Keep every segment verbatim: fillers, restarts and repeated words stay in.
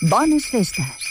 Bones festes.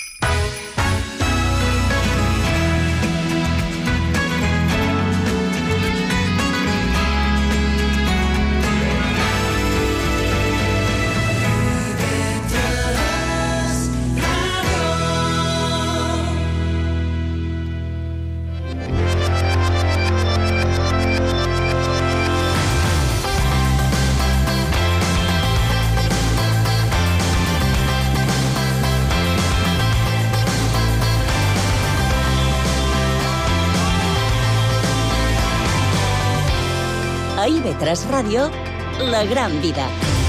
A I V tres Ràdio, La Gran Vida.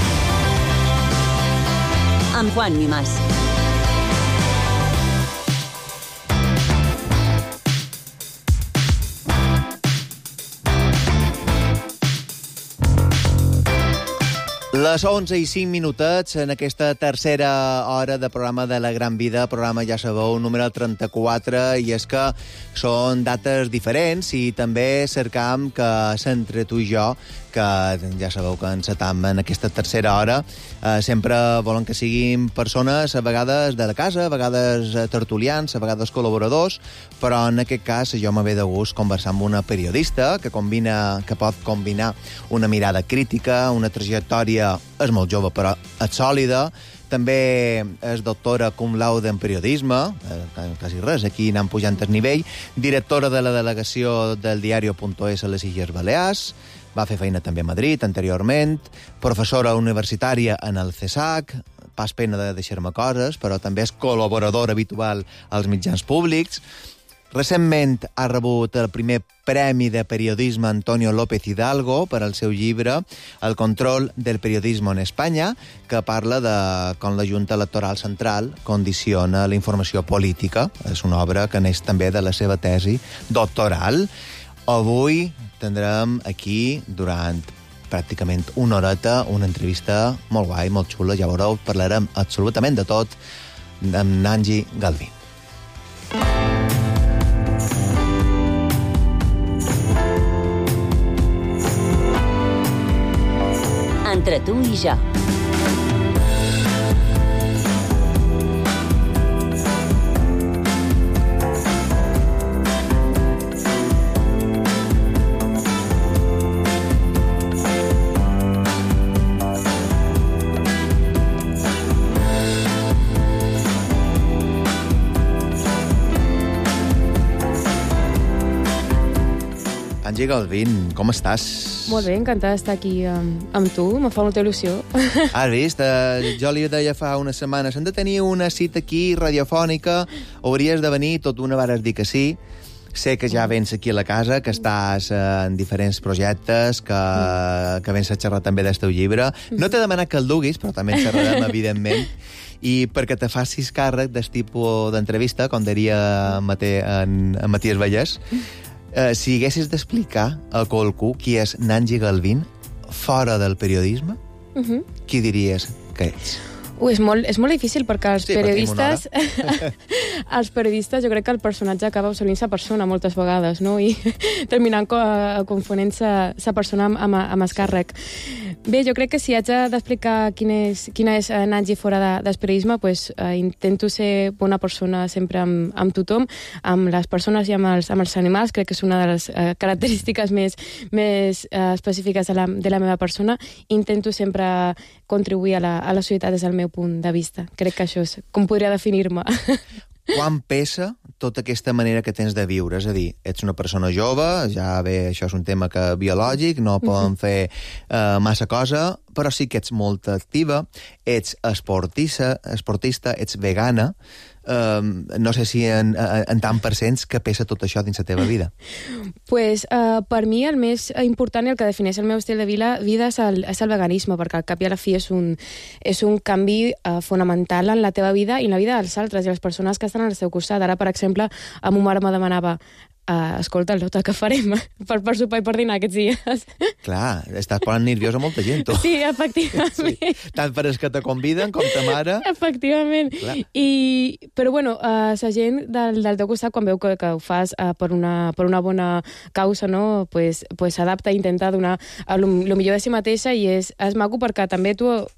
Amb Juan Mimàs. Les onze i cinc minutets en aquesta tercera hora de programa de La Gran Vida, programa, ja sabeu, número trenta-quatre, i és que són dates diferents i també cercam que s'entre tu i jo, que ja sabeu que encetam en aquesta tercera hora, eh, sempre volen que siguin persones a vegades de la casa, a vegades tertulians, a vegades col·laboradors, però en aquest cas jo m'ha ve de gust conversar amb una periodista que combina, que pot combinar una mirada crítica, una trajectòria, és molt jove però és sòlida, també és doctora cum laude en periodisme, eh, quasi res, aquí anant pujant el nivell, directora de la delegació del diario.es a les Illes Balears, va fer feina també a Madrid anteriorment, professora universitària en el CESAC, pas pena de deixar-me coses, però també és col·laboradora habitual als mitjans públics. Recentment ha rebut el primer Premi de Periodisme Antonio López Hidalgo per al seu llibre El control del periodismo en Espanya, que parla de com la Junta Electoral Central condiciona la informació política. És una obra que neix també de la seva tesi doctoral. Avui tindrem aquí, durant pràcticament una horeta, una entrevista molt guai, molt xula. Ja veureu, parlarem absolutament de tot amb Nanji Galvín. Entre tu i jo. Nanji Galvín, com estàs? Molt bé, encantada d'estar aquí amb, amb tu, me fa molta il·lusió. Has vist? Eh, jo li deia fa unes setmanes, hem de tenir una cita aquí radiofònica, hauries de venir, tot d'una vares dir que sí. Sé que ja vens aquí a la casa, que estàs eh, en diferents projectes, que, que vens a xerrar també del teu llibre. No t'he demanat que el duguis, però també en xerrarem, evidentment. I perquè te facis càrrec del tipus d'entrevista, com diria Mate, en, en Matías Vallès, Uh, si haguessis d'explicar a qualcú qui és Nanji Galvín fora del periodisme, uh -huh. qui diries que ets? Ui, és molt, és molt difícil perquè els sí, periodistes... els periodistes, jo crec que el personatge acaba absorbint-se persona moltes vegades, no? I terminant confonent-se sa persona amb, amb, amb el càrrec. Bé, jo crec que si haig d'explicar quin és, quina és Nanji fora de, del periodisme, pues, eh, intento ser bona persona sempre amb, amb tothom, amb les persones i amb els, amb els animals. Crec que és una de les eh, característiques més, més eh, específiques de la, de la meva persona. Intento sempre contribuir a la, a la societat des del meu punt de vista. Crec que això és com podria definir-me. Quan pesa tota aquesta manera que tens de viure? És a dir, ets una persona jove, ja bé, això és un tema que biològic, no poden fer uh, massa cosa, però sí que ets molt activa, ets esportista, esportista ets vegana. Um, no sé si en, en tant percents que pesa tot això dins la teva vida. Pues, uh, per mi el més important i el que defineix el meu estil de vida, vida és, el, és el veganisme, perquè al cap i a la fi és un, és un canvi uh, fonamental en la teva vida i en la vida dels altres i les persones que estan al seu costat. Ara, per exemple, a ma mare me demanava Uh, escolta, el que farem per, per sopar i per dinar aquests dies. Clar, estàs posant nerviosa molta gent, tu. Sí, efectivament. Sí. Tant per els que te conviden com ta mare. Efectivament. I, però, bueno, uh, la gent del, del teu costat, quan veu que, que ho fas uh, per, una, per una bona causa, no? pues, pues s'adapta i intenta donar el millor de si mateixa i és, és maco perquè també tu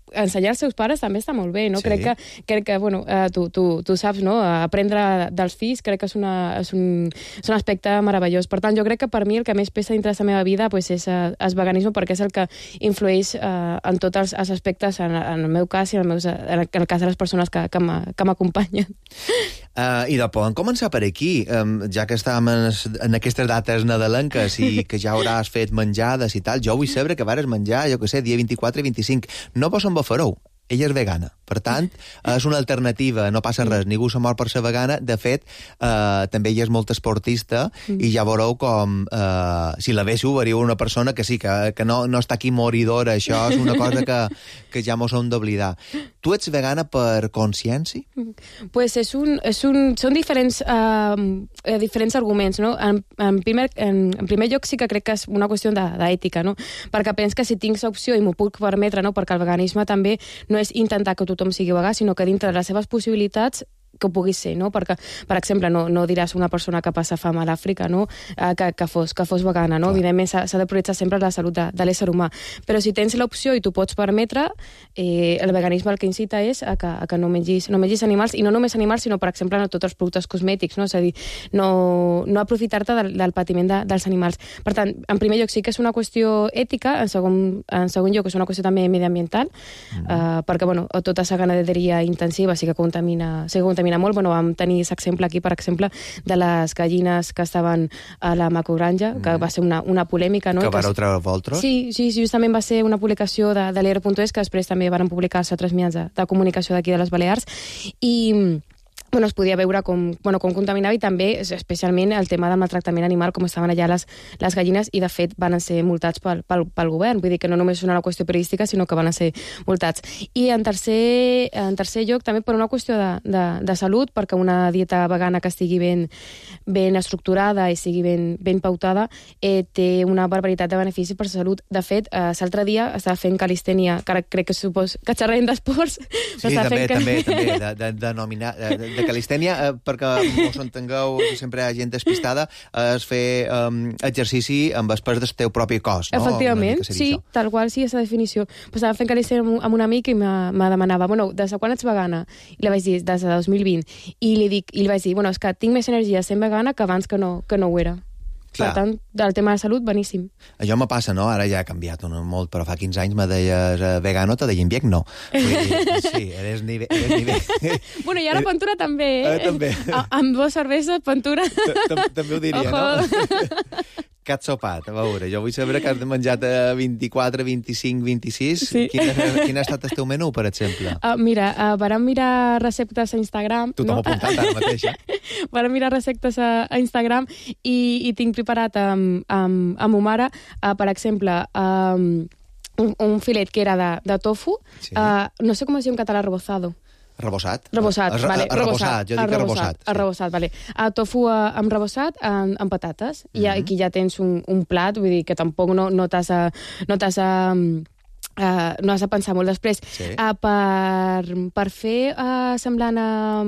ensenyar als seus pares també està molt bé, no? Sí. Crec que, crec que bueno, uh, tu, tu, tu saps, no? Aprendre dels fills crec que és, una, és, un, és un aspecte meravellós. Per tant, jo crec que per mi el que més pesa dintre de la meva vida pues, és uh, el veganisme, perquè és el que influeix uh, en tots els, els aspectes, en, en el meu cas i en el, meus, en el cas de les persones que, que m'acompanyen. Uh, I de podem començar per aquí, um, ja que estàvem en, en aquestes dates nadalenques i que ja hauràs fet menjades i tal. Jo vull saber que vares menjar, jo que sé, dia vint-i-quatre i vint-i-cinc. No vos en fareu. Ella és vegana. Per tant, és una alternativa, no passa res, ningú se mor per ser vegana. De fet, eh, també ella és molt esportista i ja veureu com, eh, si la veieu, veuríeu una persona que sí, que, que no, no està aquí moridora. Això és una cosa que, que ja mos hem d'oblidar. Tu ets vegana per consciència? Pues és un, és un, són diferents, uh, diferents arguments, no? En, en, primer, en, en primer lloc sí que crec que és una qüestió d'ètica, no? Perquè penso que si tinc l'opció i m'ho puc permetre, no? Perquè el veganisme també no és intentar que tothom sigui vegà, sinó que dintre de les seves possibilitats que ho pugui ser, no? Perquè, per exemple, no, no diràs una persona que passa fam a l'Àfrica, no? Eh, que, que, fos, que fos vegana, no? Clar. Evidentment s'ha de prioritzar sempre la salut de, de l'ésser humà. Però si tens l'opció i t'ho pots permetre, eh, el veganisme el que incita és a que, a que no, mengis, no mengis animals, i no només animals, sinó, per exemple, no tots els productes cosmètics, no? És a dir, no, no aprofitar-te del, del patiment de, dels animals. Per tant, en primer lloc sí que és una qüestió ètica, en segon, en segon lloc és una qüestió també mediambiental, mm. eh, perquè, bueno, tota la ganaderia intensiva sí que contamina, sí que contamina molt. Bueno, vam tenir l'exemple aquí, per exemple, de les gallines que estaven a la macrogranja, mm. que va ser una, una polèmica, no? Que vareu treure vosaltres? Sí, sí, justament va ser una publicació de, de l'E R punt es, que després també van publicar els altres mitjans de, de comunicació d'aquí de les Balears, i bueno, es podia veure com, bueno, com contaminava, i també, especialment, el tema del maltractament animal, com estaven allà les, les gallines, i de fet van ser multats pel, pel, pel govern. Vull dir que no només és una qüestió periodística, sinó que van ser multats. I en tercer, en tercer lloc, també per una qüestió de, de, de salut, perquè una dieta vegana que estigui ben, ben estructurada i sigui ben, ben pautada eh, té una barbaritat de beneficis per la salut. De fet, eh, l'altre dia estava fent calistènia, que ara crec que supos que xerrem d'esports. Sí, també, fent... també, també, de, de, de nominar... De, de calistènia, eh, perquè us entengueu, sempre hi ha gent despistada, és fer um, exercici amb el pes del teu propi cos, no? Efectivament, sí, això. Tal qual, sí, és la definició. Pues estava fent calistènia amb, amb un amic i me demanava, bueno, des de quan ets vegana? I li vaig dir, des de dos mil vint. I li, dic, i li vaig dir, bueno, és que tinc més energia sent vegana que abans que no, que no ho era. Clar. Per tant, del tema de salut, beníssim. Això me passa, no? Ara ja ha canviat no, molt, però fa quinze anys me deies eh, vegano, te deien viec, no. Vull dir, sí, eres nivell... Eres nivell. Bueno, i ara Pantura també, eh? Eh, també. A, amb dues cerveses, Pantura. També ho diria, no? Que has sopat? A veure, jo vull saber que has menjat a vint-i-quatre, vint-i-cinc, vint-i-sis. Sí. Quin, quin ha estat el teu menú, per exemple? Uh, mira, uh, vàrem mirar receptes a Instagram. Tu no? t'ho apuntat ara mateix, eh? Vàrem mirar receptes a, a Instagram i, i tinc preparat amb, amb, amb Omara, uh, per exemple, um, un, un filet que era de, de tofu. Sí. Uh, no sé com es diu en català, rebozado. Rebossat? Rebossat, a, vale. A, a rebossat, jo dic rebossat. A rebossat, vale. A tofu a, amb rebossat amb, amb patates. I mm -hmm. aquí ja tens un, un plat, vull dir que tampoc no, no t'has a... No t'has a Uh, no has de pensar molt després. Sí. Uh, per, per fer uh, semblant a...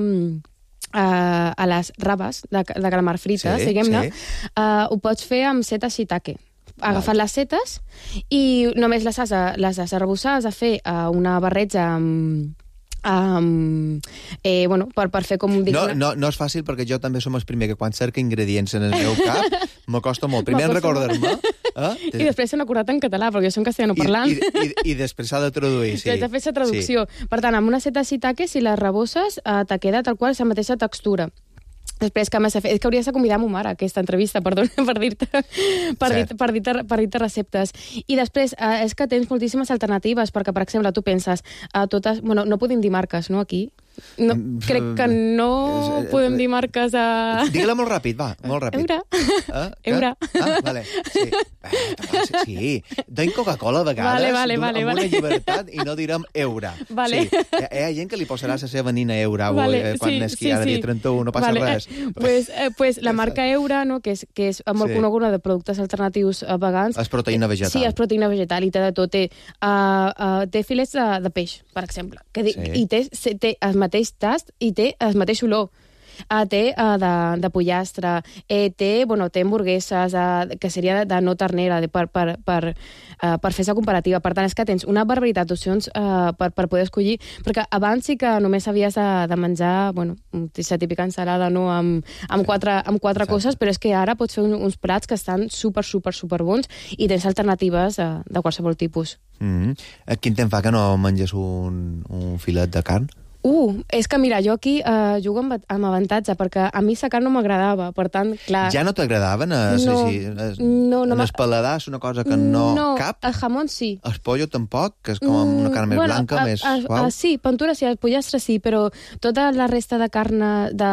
Uh, a les raves de, de calamar frites, sí, diguem-ne, sí. uh, ho pots fer amb setes shiitake. Agafant les setes i només les has de, les has de rebossar, has de fer uh, una barreja amb... Um, eh, bueno, per, per fer com... Dic, no, no, no és fàcil perquè jo també som el primer que quan cerca ingredients en el meu cap me costa molt. Primer en recordar-me... Eh? I després s'han acurat en català, perquè jo som castellano parlant. I, i, i, i després s'ha de traduir, sí. T'has de fer la traducció. Sí. Per tant, amb una seta shiitake, si les rebosses, eh, te queda tal qual la mateixa textura. Després, que m'has de fer... És que hauries de convidar a ma mare a aquesta entrevista, perdona, per dir-te per dir per dir-te per dir-te receptes. I després, eh, és que tens moltíssimes alternatives, perquè, per exemple, tu penses, eh, totes... Bueno, no podem dir marques, no, aquí? No, crec que no podem dir marques a... Digue-la molt ràpid, va, molt ràpid. Eura. Ah, Eura. Ah, vale. Sí. Eh, sí. Doim Coca-Cola a vegades vale, vale, vale, amb vale. una llibertat i no direm Eura. Vale. Sí. Hi ha gent que li posarà la seva nina Eura vale, avui, quan sí, és que sí, ara sí. dia trenta-u, no passa vale. res. Pues, eh, pues la marca Eura, no, que és, que és molt sí. coneguda de productes alternatius uh, vegans. És proteïna vegetal. Sí, és proteïna vegetal i té de tot. Té, uh, uh, té filets de, de peix, per exemple. Que di, sí. I té, té el mateix tast i té el mateix olor. Uh, té uh, de, de pollastre, eh, té, bueno, té hamburgueses, uh, que seria de, de no ternera, de, per, per, per, uh, per fer-se comparativa. Per tant, és que tens una barbaritat d'opcions uh, per, per poder escollir, perquè abans sí que només havies de, de menjar, bueno, la típica ensalada, no?, amb, amb, sí. quatre, amb quatre coses, però és que ara pots fer un, uns plats que estan super, super, super bons i tens alternatives de, de qualsevol tipus. Mm-hmm. Quin temps fa que no menges un, un filet de carn? Uh, és que mira, jo aquí uh, jugo amb, amb avantatge, perquè a mi la carn no m'agradava, per tant, clar... Ja no t'agradaven? Es, no, sí, es, no, no en el paladar és una cosa que no, no cap? El jamón sí. El pollo tampoc, que és com una carn més bueno, blanca, a, més a, suau? A, sí, pantura sí, el pollastre sí, però tota la resta de carn de...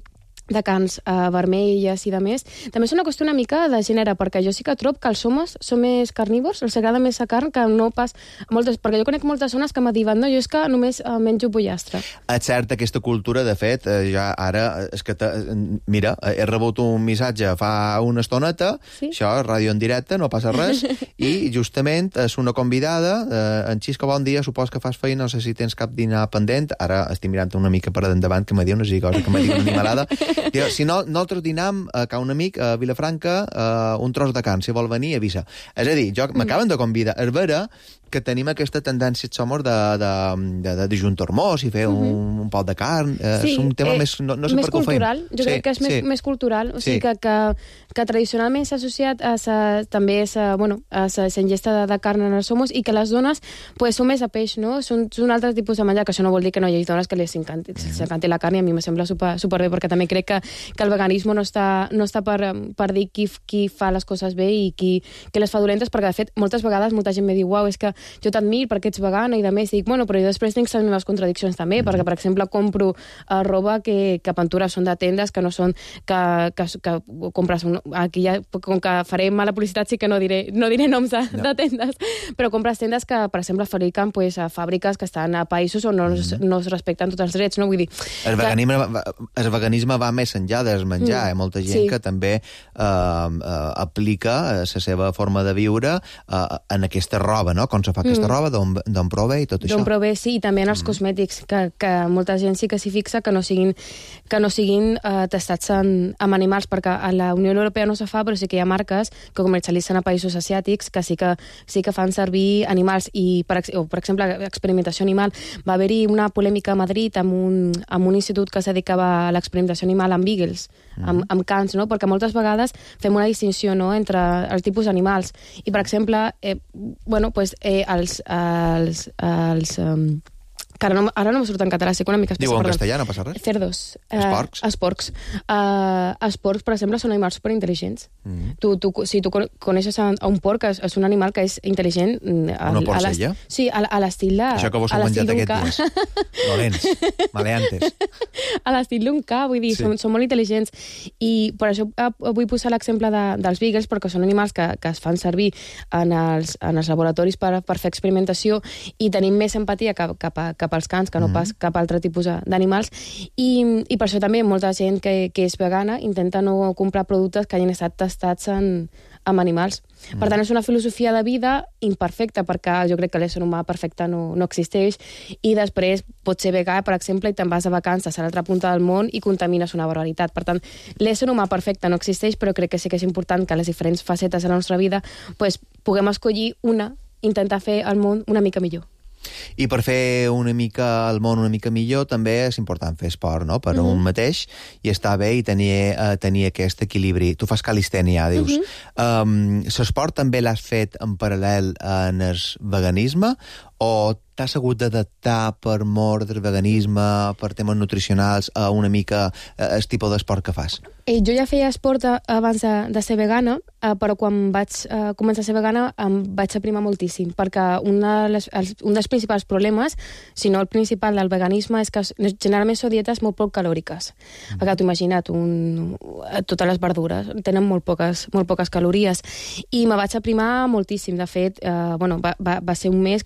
de carns uh, vermelles i de més, també és una qüestió una mica de gènere, perquè jo sí que trobo que els homes són més carnívors, els agrada més la carn que no pas moltes, perquè jo conec moltes zones que m'ha dit, no, jo és que només uh, menjo pollastre. És cert, aquesta cultura, de fet, eh, ja ara, és que, te, mira, he rebut un missatge fa una estoneta, sí? Això, ràdio en directe, no passa res, i justament és una convidada, eh, en Xisco, bon dia, supos que fas feina, no sé si tens cap dinar pendent, ara estic mirant una mica per endavant, que m'ha dit una cosa, que m'ha dit una animalada. Diu, si no, nosaltres dinam a ca un amic a Vilafranca uh, un tros de carn, si vol venir, avisa. És a dir, jo m'acaben de convidar. És vera que tenim aquesta tendència, somos, de, de, de, de juntar mos i fer un, mm-hmm. un pot de carn. Eh, sí, és un tema eh, més... No, no sé més per què ho cultural. feim. Jo sí, crec que és sí. més, més cultural. O sigui, sí. que, que, que tradicionalment s'ha associat a sa, també a sa, bueno, a sa, sa ingesta de, de carn en els homes i que les dones pues, són més a peix, no? Són, són altres tipus de menjar, que això no vol dir que no hi hagi dones que li s'encanti mm-hmm. la carn, i a mi me sembla super, super bé, perquè també crec que, que el veganisme no està, no està per, per dir qui, qui fa les coses bé i qui, qui les fa dolentes, perquè de fet moltes vegades molta gent me diu, uau, és que jo t'admir perquè ets vegana, i de més dic, bueno, però jo després tinc les meves contradiccions també, mm-hmm. perquè per exemple compro uh, roba que, que pintures són de tendes, que no són que, que, que compres un, aquí ja, com que faré mala publicitat sí que no diré, no diré noms de, no. de tendes, però compres tendes que per exemple fabriquen pues, a fàbriques que estan a països on no, mm-hmm. no es respecten tots els drets, no? Vull dir... El veganisme, que... el veganisme va més enllà del menjar, mm. eh? Molta gent sí. que també eh, eh, aplica la seva forma de viure eh, en aquesta roba, no? Com se fa aquesta mm. roba, d'on prové i tot això. D'on prové, sí, i també en els mm. cosmètics, que, que molta gent sí que s'hi fixa que no siguin, que no siguin uh, testats en, amb animals, perquè a la Unió Europea no se fa, però sí que hi ha marques que comercialitzen a països asiàtics que sí que, sí que fan servir animals, i per, o, per exemple, experimentació animal. Va haver-hi una polèmica a Madrid amb un, amb un institut que es dedicava a l'experimentació animal amb beagles, mm. amb, amb cans, no? Perquè moltes vegades fem una distinció, no?, entre els tipus d'animals. I, per exemple, eh, bueno, pues, eh, els... els, els um, que ara no, ara no me surt en català, sé que una mica... Diu en castellà, no passa res? Cerdos. Els porcs? Uh, els porcs. Uh, els porcs, per exemple, són animals superintel·ligents. Mm. Tu, tu, si tu coneixes a, a un porc, és, és un animal que és intel·ligent... A, una porcella? Sí, a, a l'estil de... Això que vos heu menjat aquests dies. Dolents, maleantes. A l'estil d'un ca, vull dir, sí. són, són molt intel·ligents. I per això vull posar l'exemple de, dels beagles, perquè són animals que, que es fan servir en els, en els laboratoris per, per fer experimentació, i tenim més empatia cap, cap a cap als cans, que no mm. pas cap altre tipus d'animals, i, i per això també molta gent que, que és vegana intenta no comprar productes que hagin estat testats en, amb animals. Mm. Per tant, és una filosofia de vida imperfecta, perquè jo crec que l'ésser humà perfecte no, no existeix, i després pots ser vegà, per exemple, i te'n vas de vacances a l'altra punta del món i contamines una barbaritat. Per tant, l'ésser humà perfecte no existeix, però crec que sí que és important que les diferents facetes de la nostra vida pues, puguem escollir una, intentar fer el món una mica millor. I per fer una mica el món una mica millor també és important fer esport, no?, per mm-hmm. un mateix, i estar bé i tenir, uh, tenir aquest equilibri. Tu fas calistènia, dius. Mm-hmm. um, l'esport també l'has fet en paral·lel en el veganisme, o t'has hagut d'adaptar per mort del veganisme, per temes nutricionals, a una mica el tipus d'esport que fas? Eh, jo ja feia esport abans de, de ser vegana, eh, però quan vaig eh, començar a ser vegana em vaig aprimar moltíssim, perquè una de les, els, un dels principals problemes, si no el principal del veganisme, és que generalment són dietes molt poc calòriques. Mm. Perquè t'ho imagina't, un, totes les verdures tenen molt poques, molt poques calories, i me vaig aprimar moltíssim. De fet, eh, bueno, va, va, va ser un mes que ho vaig passar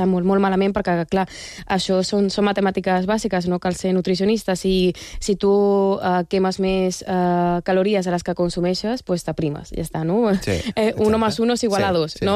passar molt, molt malament, perquè, clar, això són, són matemàtiques bàsiques, no cal ser nutricionista. Si, si tu uh, quemes més uh, calories a les que consumeixes, pues t'aprimes, ja està, no? Sí, eh, uno más uno és igual sí, a dos, sí. no?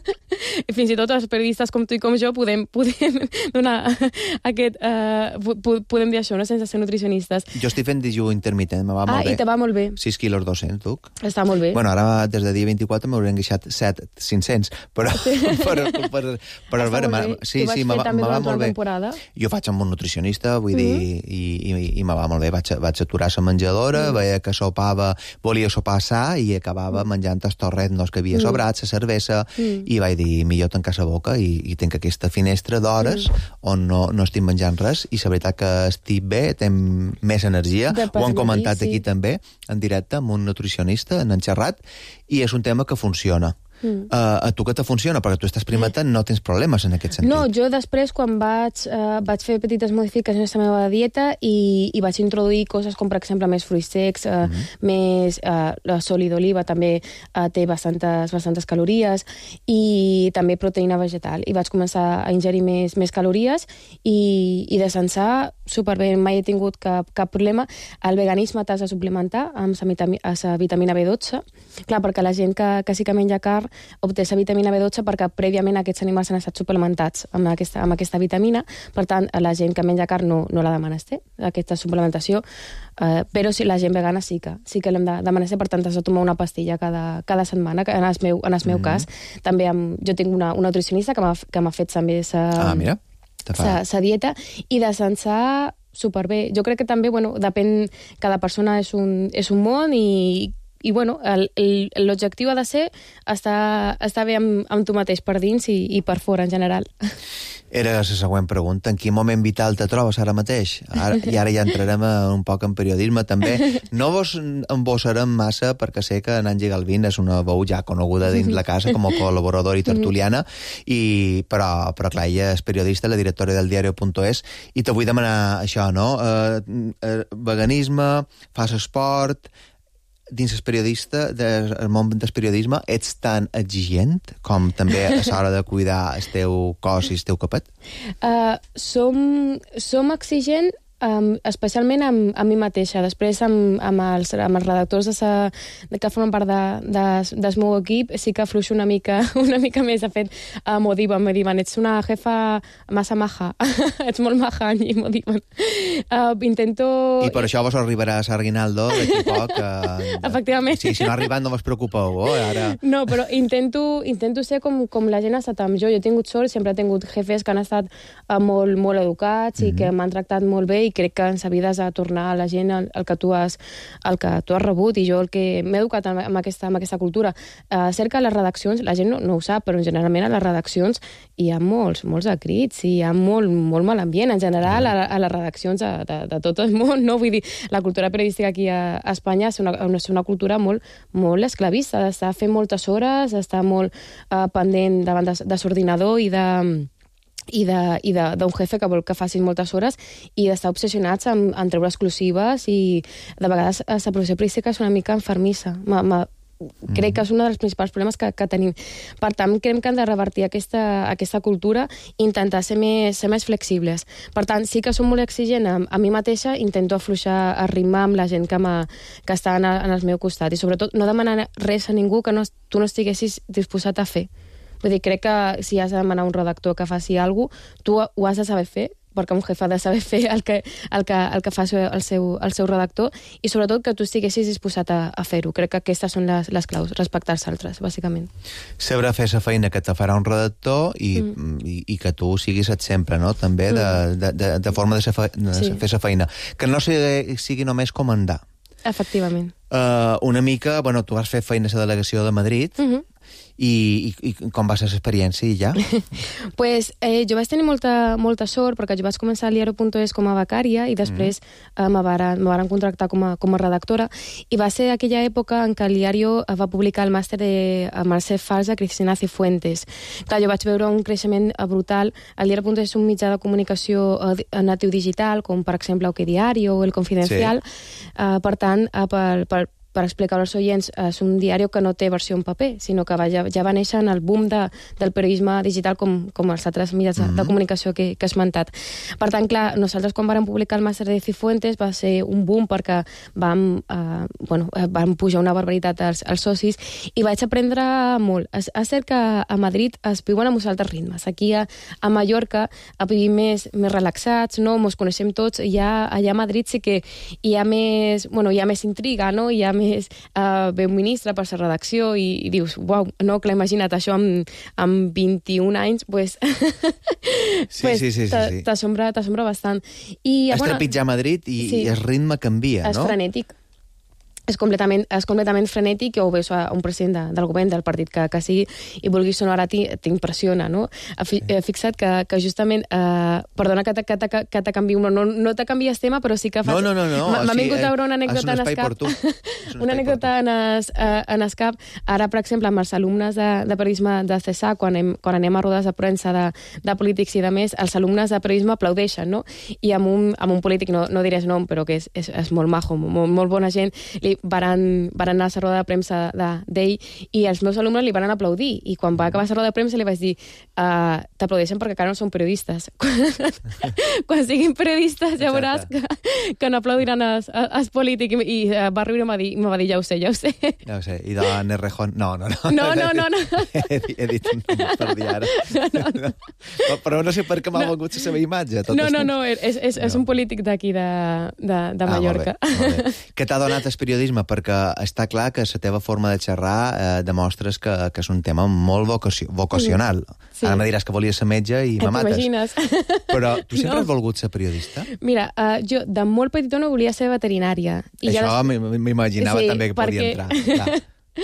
Fins i tot els periodistes com tu i com jo podem, podem donar aquest... Uh, podem dir això, no? Sense ser nutricionistes. Jo estic fent dijú intermitent, me va ah, molt bé. Ah, i te va molt bé. sis quilos dos-cents, duc. Està molt bé. Bueno, ara des de dia vint-i-quatre m'hauré enguixat set cinc-cents, però... Sí. per, per, per, per, per, sí, sí, me va, me va molt bé. Temporada. Jo faig amb un nutricionista, vull mm. dir, i, i, i me va molt bé. Vaig, vaig aturar la menjadora, mm. veia que sopava, volia sopar sa, i acabava mm. menjant els torretnos que havia sobrat, la cervesa, mm. i vaig dir, millor tancar la boca, i, i tinc aquesta finestra d'hores mm. on no, no estic menjant res, i la veritat que estic bé, tinc més energia, ho han comentat sí. aquí també, en directe, amb un nutricionista, en xerrat, i és un tema que funciona. Mm. Uh, a tu que te funciona, perquè tu estàs experimentant, no tens problemes en aquest sentit. No, jo després, quan vaig, uh, vaig fer petites modificacions a la meva dieta i, i vaig introduir coses com, per exemple, més fruits secs, uh, mm. més uh, la oli d'oliva també uh, té bastantes, bastantes calories, i també proteïna vegetal. I vaig començar a ingerir més, més calories i, i descansar superbé, mai he tingut cap, cap problema. El veganisme t'has de suplementar amb la vitamina B dotze. Clar, perquè la gent que, que sí que menja carn obté la vitamina B dotze perquè prèviament aquests animals han estat suplementats amb aquesta, amb aquesta vitamina. Per tant, la gent que menja carn no, no la demana, té, aquesta suplementació. Uh, però si la gent vegana sí que, sí que l'hem de demanar, per tant has de tomar una pastilla cada, cada setmana, que en el meu, en el meu mm. cas. També amb, jo tinc una, una nutricionista que m'ha fet també sa, ah, mira. sa, sa dieta, i descansar superbé. Jo crec que també, bueno, depèn, cada persona és un, és un món, i i bueno, l'objectiu ha de ser estar, estar bé amb, amb tu mateix per dins i, i per fora en general. Era la següent pregunta. En quin moment vital te trobes ara mateix? Ara, I ara ja entrarem un poc en periodisme també. No vos embossarem massa, perquè sé que Nancy Galvín és una veu ja coneguda dins la casa com a col·laboradora i tertuliana, i, però, però clar, ella és periodista, la directora del diario.es, i te vull demanar això, no? Eh, eh, veganisme, fas esport... Dins el periodista, del món del periodisme, ets tan exigent com també a l'hora de cuidar el teu cos i el teu capet? Uh, som, som exigent, um, especialment amb, amb mi mateixa. Després, amb, amb, els, amb els redactors de sa, de que formen part de, de, del meu equip, sí que afluixo una mica, una mica més. De fet, uh, m'ho diuen, m'ho diuen, ets una jefa massa maja, ets molt maja, i m'ho diuen. Uh, intento... I per això vos arribarà Sarguinaldo d'aquí poc. Uh, Efectivament. Sí, si no ha arribat no vos preocupeu, oh, ara... No, però intento, intento ser com, com la gent ha estat amb jo. Jo he tingut sort, sempre he tingut jefes que han estat uh, molt, molt educats, mm-hmm. i que m'han tractat molt bé, i crec que en sa vida has de tornar a la gent el, el, que, tu has, el que tu has rebut, i jo el que m'he educat amb, amb, aquesta, amb aquesta cultura. Uh, cerca les redaccions, la gent no, no ho sap, però generalment a les redaccions hi ha molts, molts acrits, i hi ha molt, molt mal ambient en general a, a les redaccions de, de, de tot el món, no? Vull dir, la cultura periodística aquí a, a Espanya és una, una, una cultura molt, molt esclavista, d'estar fent moltes hores, d'estar molt uh, pendent davant de, de l'ordinador i de... i d'un jefe que vol que facin moltes hores, i d'estar obsessionats en, en treure exclusives, i de vegades la professió periodística és una mica enfermissa. Ma, ma, mm. Crec que és un dels principals problemes que, que tenim. Per tant, crec que hem de revertir aquesta, aquesta cultura i intentar ser més, ser més flexibles. Per tant, sí que som molt exigent a, a mi mateixa, intento afluixar el ritme amb la gent que, que està en, en el meu costat, i sobretot no demanar res a ningú que no, tu no estiguessis disposat a fer. Vull dir, crec que si has de demanar a un redactor que faci alguna cosa, tu ho has de saber fer, perquè un jefe ha de saber fer el que, el que, el que fa el seu, el seu redactor, i sobretot que tu estiguessis disposat a, a fer-ho. Crec que aquestes són les, les claus, respectar els altres, bàsicament. Sabrà fer la feina que te farà un redactor, i, mm. i, i que tu siguis sempre, no?, també, de, de, de, de forma de, fe, de sí. fer la feina. Que no sigui, sigui només comandar. Efectivament. Uh, una mica, bueno, tu has fet feina a la delegació de Madrid, mm-hmm. I, i, i com va ser l'experiència ja? pues, eh, jo vaig tenir molta, molta sort, perquè jo vaig començar a diario.es com a becària, i després mm. eh, me varen, me varen contractar com a, com a redactora, i va ser aquella època en què el diario va publicar el màster de Mercè Falsa, Cristina Cifuentes. Clar, jo vaig veure un creixement brutal. El diario.es és un mitjà de comunicació eh, natiu digital, com per exemple OK Diario o El Confidencial. Sí. Eh, per tant, eh, per, per per explicar als oients, és un diari que no té versió en paper, sinó que va, ja, ja va néixer en el boom de, del periodisme digital com, com els altres mitjans mm-hmm. de comunicació que, que he esmentat. Per tant, clar, nosaltres quan vam publicar el màster de Cifuentes va ser un boom perquè vam, eh, bueno, vam pujar una barbaritat als, als socis i vaig aprendre molt. És, és cert que a Madrid es viuen amb uns altres ritmes. Aquí a, a Mallorca vivim més, més relaxats, no? Mos coneixem tots. Ja, allà a Madrid sí que hi ha més, bueno, hi ha més intriga, no? Hi ha més... Uh, ve un ministre per la redacció i, i dius, uau, no, clar, imagina't això amb, amb vint-i-un anys, pues, sí, pues sí, sí, sí, sí. t'assombra bastant. I, és bueno, trepitjar Madrid i, sí, i el ritme canvia, és no? És frenètic. És completament, és completament frenètic que ho veus a un president de, del govern, del partit que, que sigui, i vulguis sonar a ti, t'impressiona, no? Fi, he fixat que, que justament, eh, perdona que te, que te, que te canvi, no, no te canvies tema, però sí que faig... No, no, no, no. M'ha sí, vingut a veure una anècdota en Escap. Una anècdota en, es, en Escap. Ara, per exemple, amb els alumnes de, de periodisme de C E S A, quan, hem, quan anem a rodes de premsa de, de polítics i de més, els alumnes de periodisme aplaudeixen, no? I amb un, amb un polític, no, no diré nom, però que és, és, és molt majo, molt, molt bona gent, li Van, van anar a la roda de premsa d'ell i els meus alumnes li van aplaudir i quan va acabar la roda de premsa li vaig dir uh, t'aplaudeixen perquè encara no són periodistes. Quan, quan siguin periodistes ja veuràs que, que no aplaudiran els, els polítics i, i uh, va riure i m'ha dit, va dir ja ho sé, ja ho sé. Ja ho sé. I de Nerrejón... No, no, no. No, no, no. no. he, he dit un nom per dir ara. No, no, no. no. Però no sé per què m'ha no. vengut la seva imatge. Tot no, no, no, és, és, és no. un polític d'aquí de, de, de Mallorca. Ah, molt bé, molt bé. Què t'ha donat el periodisme? Perquè que està clar que la teva forma de xerrar eh, demostres que, que és un tema molt vocacio, vocacional. Sí. Ara me diràs que volies ser metge i me mates. T'imagines. Però tu sempre no. has volgut ser periodista? Mira, uh, jo de molt petitona volia ser veterinària. I Això ja des... m'imaginava sí, també que perquè... podia entrar. Clar.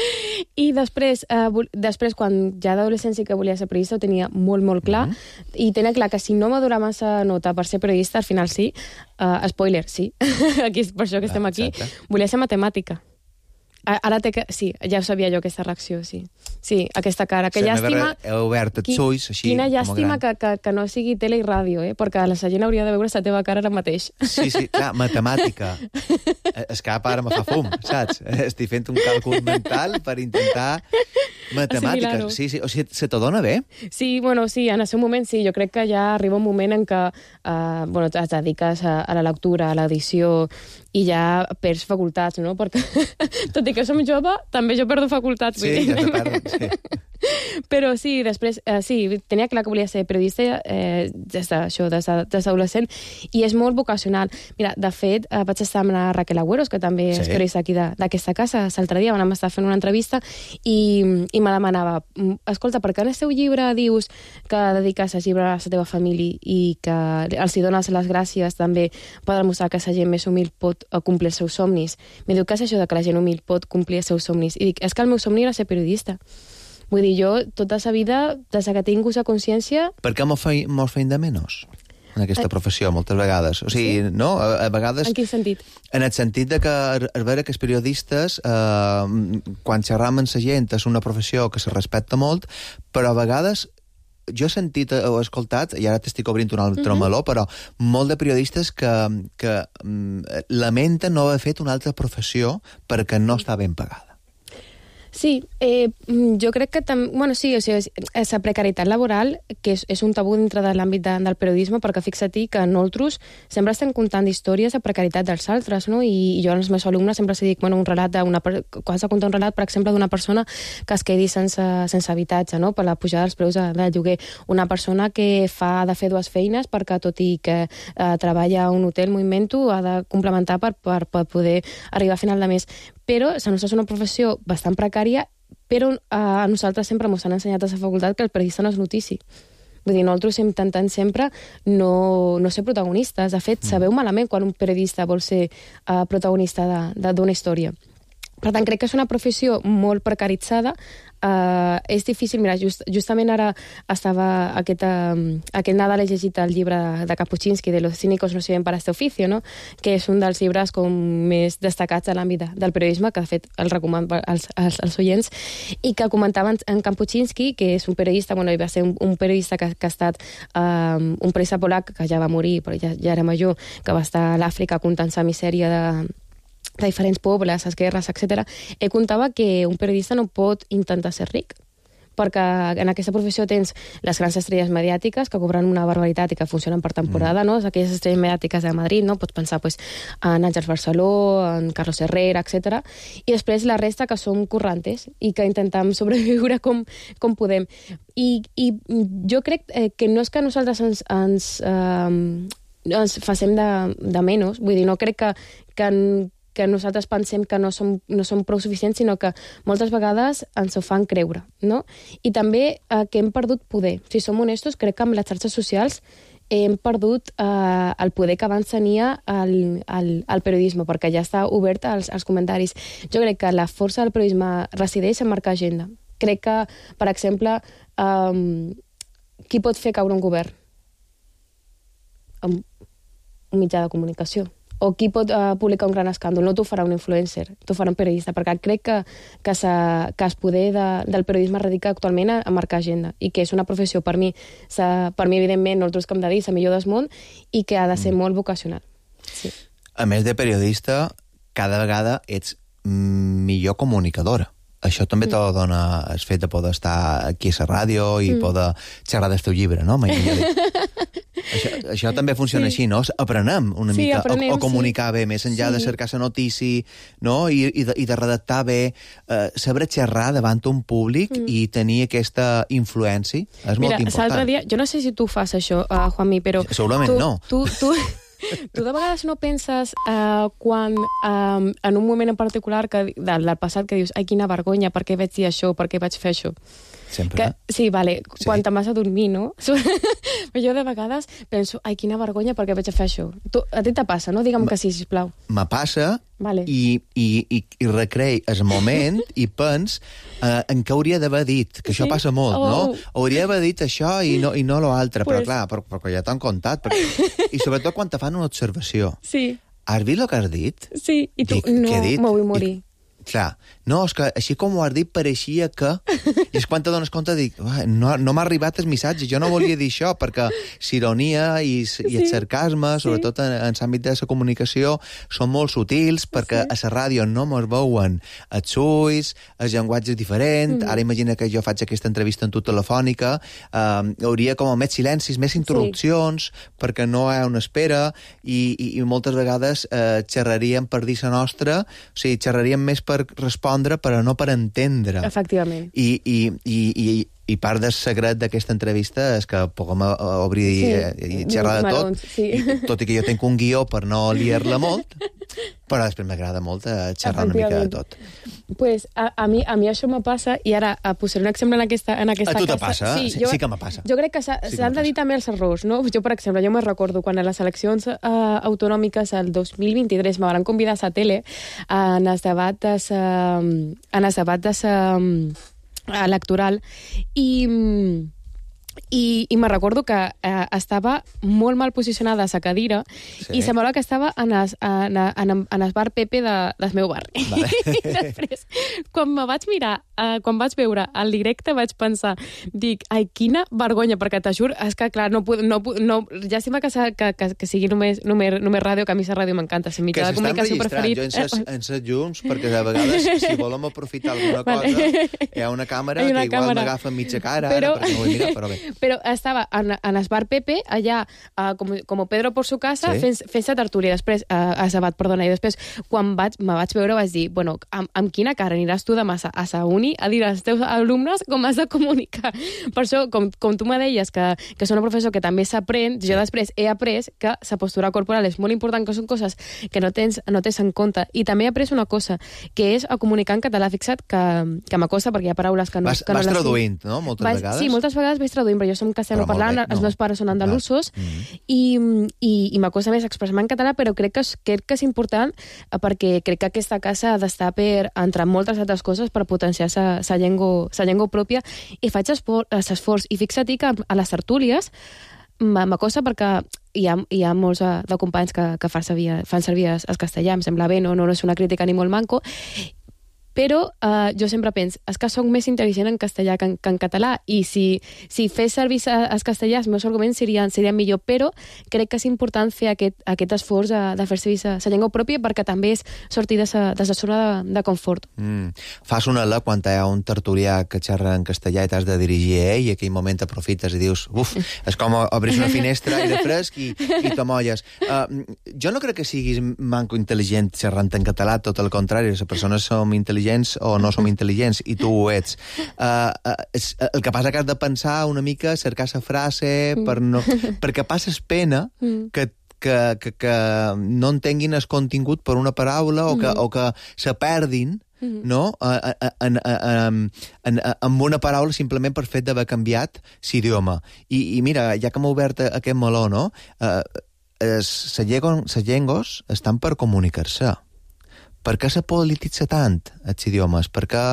I després, eh, després, quan ja d'adolescència que volia ser periodista, ho tenia molt, molt clar, mm-hmm. i tenia clar que si no m'adorava massa nota per ser periodista, al final sí, uh, spoiler, sí, aquí és per això que estem aquí, exacte. Volia ser matemàtica. Ara té que... Sí, ja ho sabia jo, aquesta reacció, sí. Sí, aquesta cara. Que sí, llàstima... He obert els ulls, així, quina llàstima que, que, que no sigui tele i ràdio, eh? Perquè la gent hauria de veure la teva cara ara mateix. Sí, sí, clar, matemàtica. És que ara me fa fum, saps? Estic fent un càlcul mental per intentar... Matemàtiques, sí, sí. O sigui, se te dona bé? Sí, bueno, sí, en el seu moment sí. Jo crec que ja arriba un moment en què uh, bueno, et dediques a, a la lectura, a l'edició, i ja perds facultats, no? Perquè, tot i que som jove, també jo perdo facultats. Sí, ja te perdo, sí. Però sí, després, eh, sí, tenia clar que volia ser periodista eh, des d'això, des d'adolescent, i és molt vocacional. Mira, de fet, eh, vaig estar amb la Raquel Agüeros, que també sí. és periodista aquí d'aquesta casa, l'altre dia vam estar fent una entrevista, i, i me demanava, escolta, per què en el teu llibre dius que dediques el llibre a la teva família i que els hi dones les gràcies també per demostrar que la gent més humil pot complir els seus somnis? Me diu, què és això de que la gent humil pot complir els seus somnis? I dic, és que el meu somni era ser periodista. Vull dir, jo, tota la vida, des que tinc la consciència... Per què mos feim de menys en aquesta professió, moltes vegades? O sigui, sí? no? A, a vegades... En quin sentit? En el sentit de que, a veure, que els periodistes, eh, quan xerram amb la gent, és una professió que se respecta molt, però a vegades... Jo he sentit o he escoltat, i ara t'estic obrint un altre uh-huh. meló, però molt de periodistes que, que um, lamenten no haver fet una altra professió perquè no està ben pagada. Sí, eh, jo crec que també... Bueno, sí, o sigui, és la precarietat laboral, que és, és un tabú dintre de l'àmbit de, del periodisme, perquè fixa-t'hi que nosaltres sempre estem contant històries de precarietat dels altres, no? I, i jo als meus alumnes sempre els dic, bueno, un relat d'una... Quan s'ha contat un relat, per exemple, d'una persona que es quedi sense, sense habitatge, no? Per la pujada dels preus de, de lloguer. Una persona que fa de fer dues feines perquè, tot i que eh, treballa a un hotel, m'ho invento, ha de complementar per, per, per poder arribar a final de mes. Però la nostra és una professió bastant precària, però uh, a nosaltres sempre ens han ensenyat a la facultat que el periodista no és notici. Vull dir, nosaltres intentem sempre no, no ser protagonistes. De fet, sabeu malament quan un periodista vol ser uh, protagonista d'una història. Per tant, crec que és una professió molt precaritzada. Uh, és difícil, mira, just, justament ara estava aquest, uh, aquest Nadal he llegit el llibre de, de Kapuscinski, de Los cínicos no sirven para este oficio, no? Que és un dels llibres com més destacats a l'àmbit del periodisme, que de fet el recomano als, als, als oients, i que comentaven en Kapuscinski, que és un periodista, bueno, va ser un, un periodista que, que ha estat um, un periodista polac, que ja va morir, però ja, ja era major, que va estar a l'Àfrica contant la misèria de de diferents pobles, les guerres, etcètera, ell contava que un periodista no pot intentar ser ric, perquè en aquesta professió tens les grans estrelles mediàtiques que cobren una barbaritat i que funcionen per temporada, mm. no? Aquelles estrelles mediàtiques de Madrid, no? Pots pensar pues, en Àngels Barceló, en Carlos Herrera, etcètera. I després la resta que som currantes i que intentem sobreviure com, com podem. I, I jo crec eh, que no és que nosaltres ens, ens, eh, ens facem de, de menys, vull dir, no crec que, que que nosaltres pensem que no som, no som prou suficients, sinó que moltes vegades ens ho fan creure, no? I també eh, que hem perdut poder. Si som honestos, crec que amb les xarxes socials hem perdut eh, el poder que abans tenia el, el, el periodisme, perquè ja està obert als, als comentaris. Jo crec que la força del periodisme resideix en marcar agenda. Crec que, per exemple, eh, qui pot fer caure un govern? Un, un mitjà de comunicació. O qui pot uh, publicar un gran escàndol? No t'ho farà un influencer, t'ho farà un periodista, perquè crec que, que, que el poder de, del periodisme radica actualment a, a marcar agenda, i que és una professió, per mi, per mi evidentment, nosaltres que hem de dir, la millor del món, i que ha de ser mm. molt vocacional. Sí. A més de periodista, cada vegada ets millor comunicadora. Això també mm. te dona el fet de poder estar aquí a la ràdio i mm. poder xerrar del teu llibre, no? Mai això, això també funciona sí. així, no? Aprenem una sí, mica aprenem, a, a comunicar sí. bé, més enllà sí. de cercar la notícia, no? I, i, de, i de redactar bé, eh, saber xerrar davant un públic mm. i tenir aquesta influència és Mira, molt important. L'altre dia, jo no sé si tu fas això, uh, Juanmi, però... Segurament tu, no. Tu, tu, tu de vegades no penses uh, quan um, en un moment en particular que, del, del passat que dius, ai, quina vergonya, per què vaig dir això, per què vaig fer això? Sempre? Que, sí, vale, sí. Quan te vas a dormir, no? Però jo de vegades penso, ai, quina vergonya, per què vaig fer això? Tu, a ti te passa, no? Digue'm que sí, sisplau. Me passa vale. i, i, i, i recrei el moment i pens eh, en què hauria d'haver dit, que això sí? passa molt, oh. no? Hauria d'haver dit això i no, i no l'altre, pues... però clar, per, perquè ja t'han contat. Perquè... I sobretot quan te fan una observació. Sí. Has vist el que has dit? Sí, i tu, Dic, no, m'ho vull morir. I... Clar, no, és que així com ho has dit pareixia que... I és quan te dones compte, dic, no, no m'ha arribat el missatge, jo no volia dir això, perquè l'ironia i, i sí. el sarcasme, sobretot sí. en, en l'àmbit de la comunicació, són molt sutils, perquè sí. a la ràdio no mos veuen els ulls, el llenguatge és diferent, mm. ara imagina que jo faig aquesta entrevista en tu telefònica, eh, hauria com més silencis, més interrupcions, sí. perquè no hi ha una espera, i, i, i moltes vegades eh, xerraríem per dir la nostra, o sigui, xerraríem més per per respondre, però no per entendre. Efectivament. I, i, i, i, i part del secret d'aquesta entrevista és que puguem obrir sí. i, i xerrar de tot, sí. i, tot i que jo tinc un guió per no liar-la molt, però després m'agrada molt xerrar una mica de tot. Pues a, a, mi, a mi això me passa, i ara a posar un exemple en aquesta, en aquesta a tu te casa. passa? Sí, sí, jo, sí que me passa. Jo crec que s'han sí de dir també els errors, no? Jo, per exemple, jo me recordo quan a les eleccions uh, autonòmiques el dos mil vint-i-tres me van convidar a la tele uh, en els debats uh, en els debats uh, electoral i... I, i me recordo que eh, estava molt mal posicionada a la cadira sí. i semblava que estava en el, en, en, en el bar Pepe de, del meu barri. Vale. I després, quan me vaig mirar, eh, quan vaig veure el directe, vaig pensar, dic, ai, quina vergonya, perquè te juro, és que clar, no puc, no, no, llàstima que, que, que, que sigui només, només, només ràdio, que a mi la ràdio m'encanta, és el mitjà de comunicació preferit. Jo en ses, en ses llums, perquè de vegades, si volem aprofitar alguna cosa, vale. hi ha una càmera una que igual càmera. M'agafa mitja cara, però... ara, perquè no ho he mirat, però bé. Però estava en, en el bar Pepe, allà, uh, com, com Pedro por su casa, sí. fent, fent la tertúlia, després, uh, a Sabat, perdona, i després, quan vaig, me vaig veure, vaig dir, bueno, amb, amb quina cara aniràs tu demà a la uni a dir als teus alumnes com has de comunicar? Per això, com, com tu me deies, que, que és una professor que també s'aprèn, jo després he après que la postura corporal és molt important, que són coses que no tens, no tens en compte. I també he après una cosa, que és a comunicar en català. Fixa't que, que m'acosta, perquè hi ha paraules que no... Vas, que no vas les traduint, no?, moltes vas, vegades? Sí, moltes vegades vaig traduint, però jo som castellano parlant, no. els meus pares són andalusos, mm. i, i, i m'acosta més expressar-me en català, però crec que, és, crec que és important perquè crec que aquesta casa ha d'estar per, entre moltes altres coses, per potenciar sa llengua, sa llengua pròpia, i faig l'esforç. I fixa't que a les tertúlies m'acosta perquè hi ha, hi ha molts de companys que, que fan servir, fan servir el castellà, em sembla bé, no, no és una crítica ni molt manco, però uh, jo sempre penso, és que soc més intel·ligent en castellà que en, que en català, i si, si fes servir el castellà els meus arguments serien, serien millor, però crec que és important fer aquest, aquest esforç de, de fer servir la llengua pròpia, perquè també és sortir de la zona de, de confort. Mm. Fas una ala quan hi ha un tertulià que xerra en castellà i t'has de dirigir a ell, i en aquell moment aprofites i dius, uf, és com obrir una finestra, aire fresc i, i t'amolles. Uh, jo no crec que siguis manco intel·ligent xerrant en català, tot el contrari, les persones som intel·ligents o no som intel·ligents, i tu ho ets. Uh, uh, és, el que passa que has de pensar una mica, cercar la frase, per no, perquè passes pena que Que, que, que no entenguin el contingut per una paraula o que, mm-hmm. o que se perdin mm-hmm. no? en, en, en, en, en una paraula simplement per fet d'haver canviat l'idioma. I, I mira, ja que m'ha obert aquest meló, no? Eh, les llengües estan per comunicar-se. Per què se polititza tant, els idiomes? Per què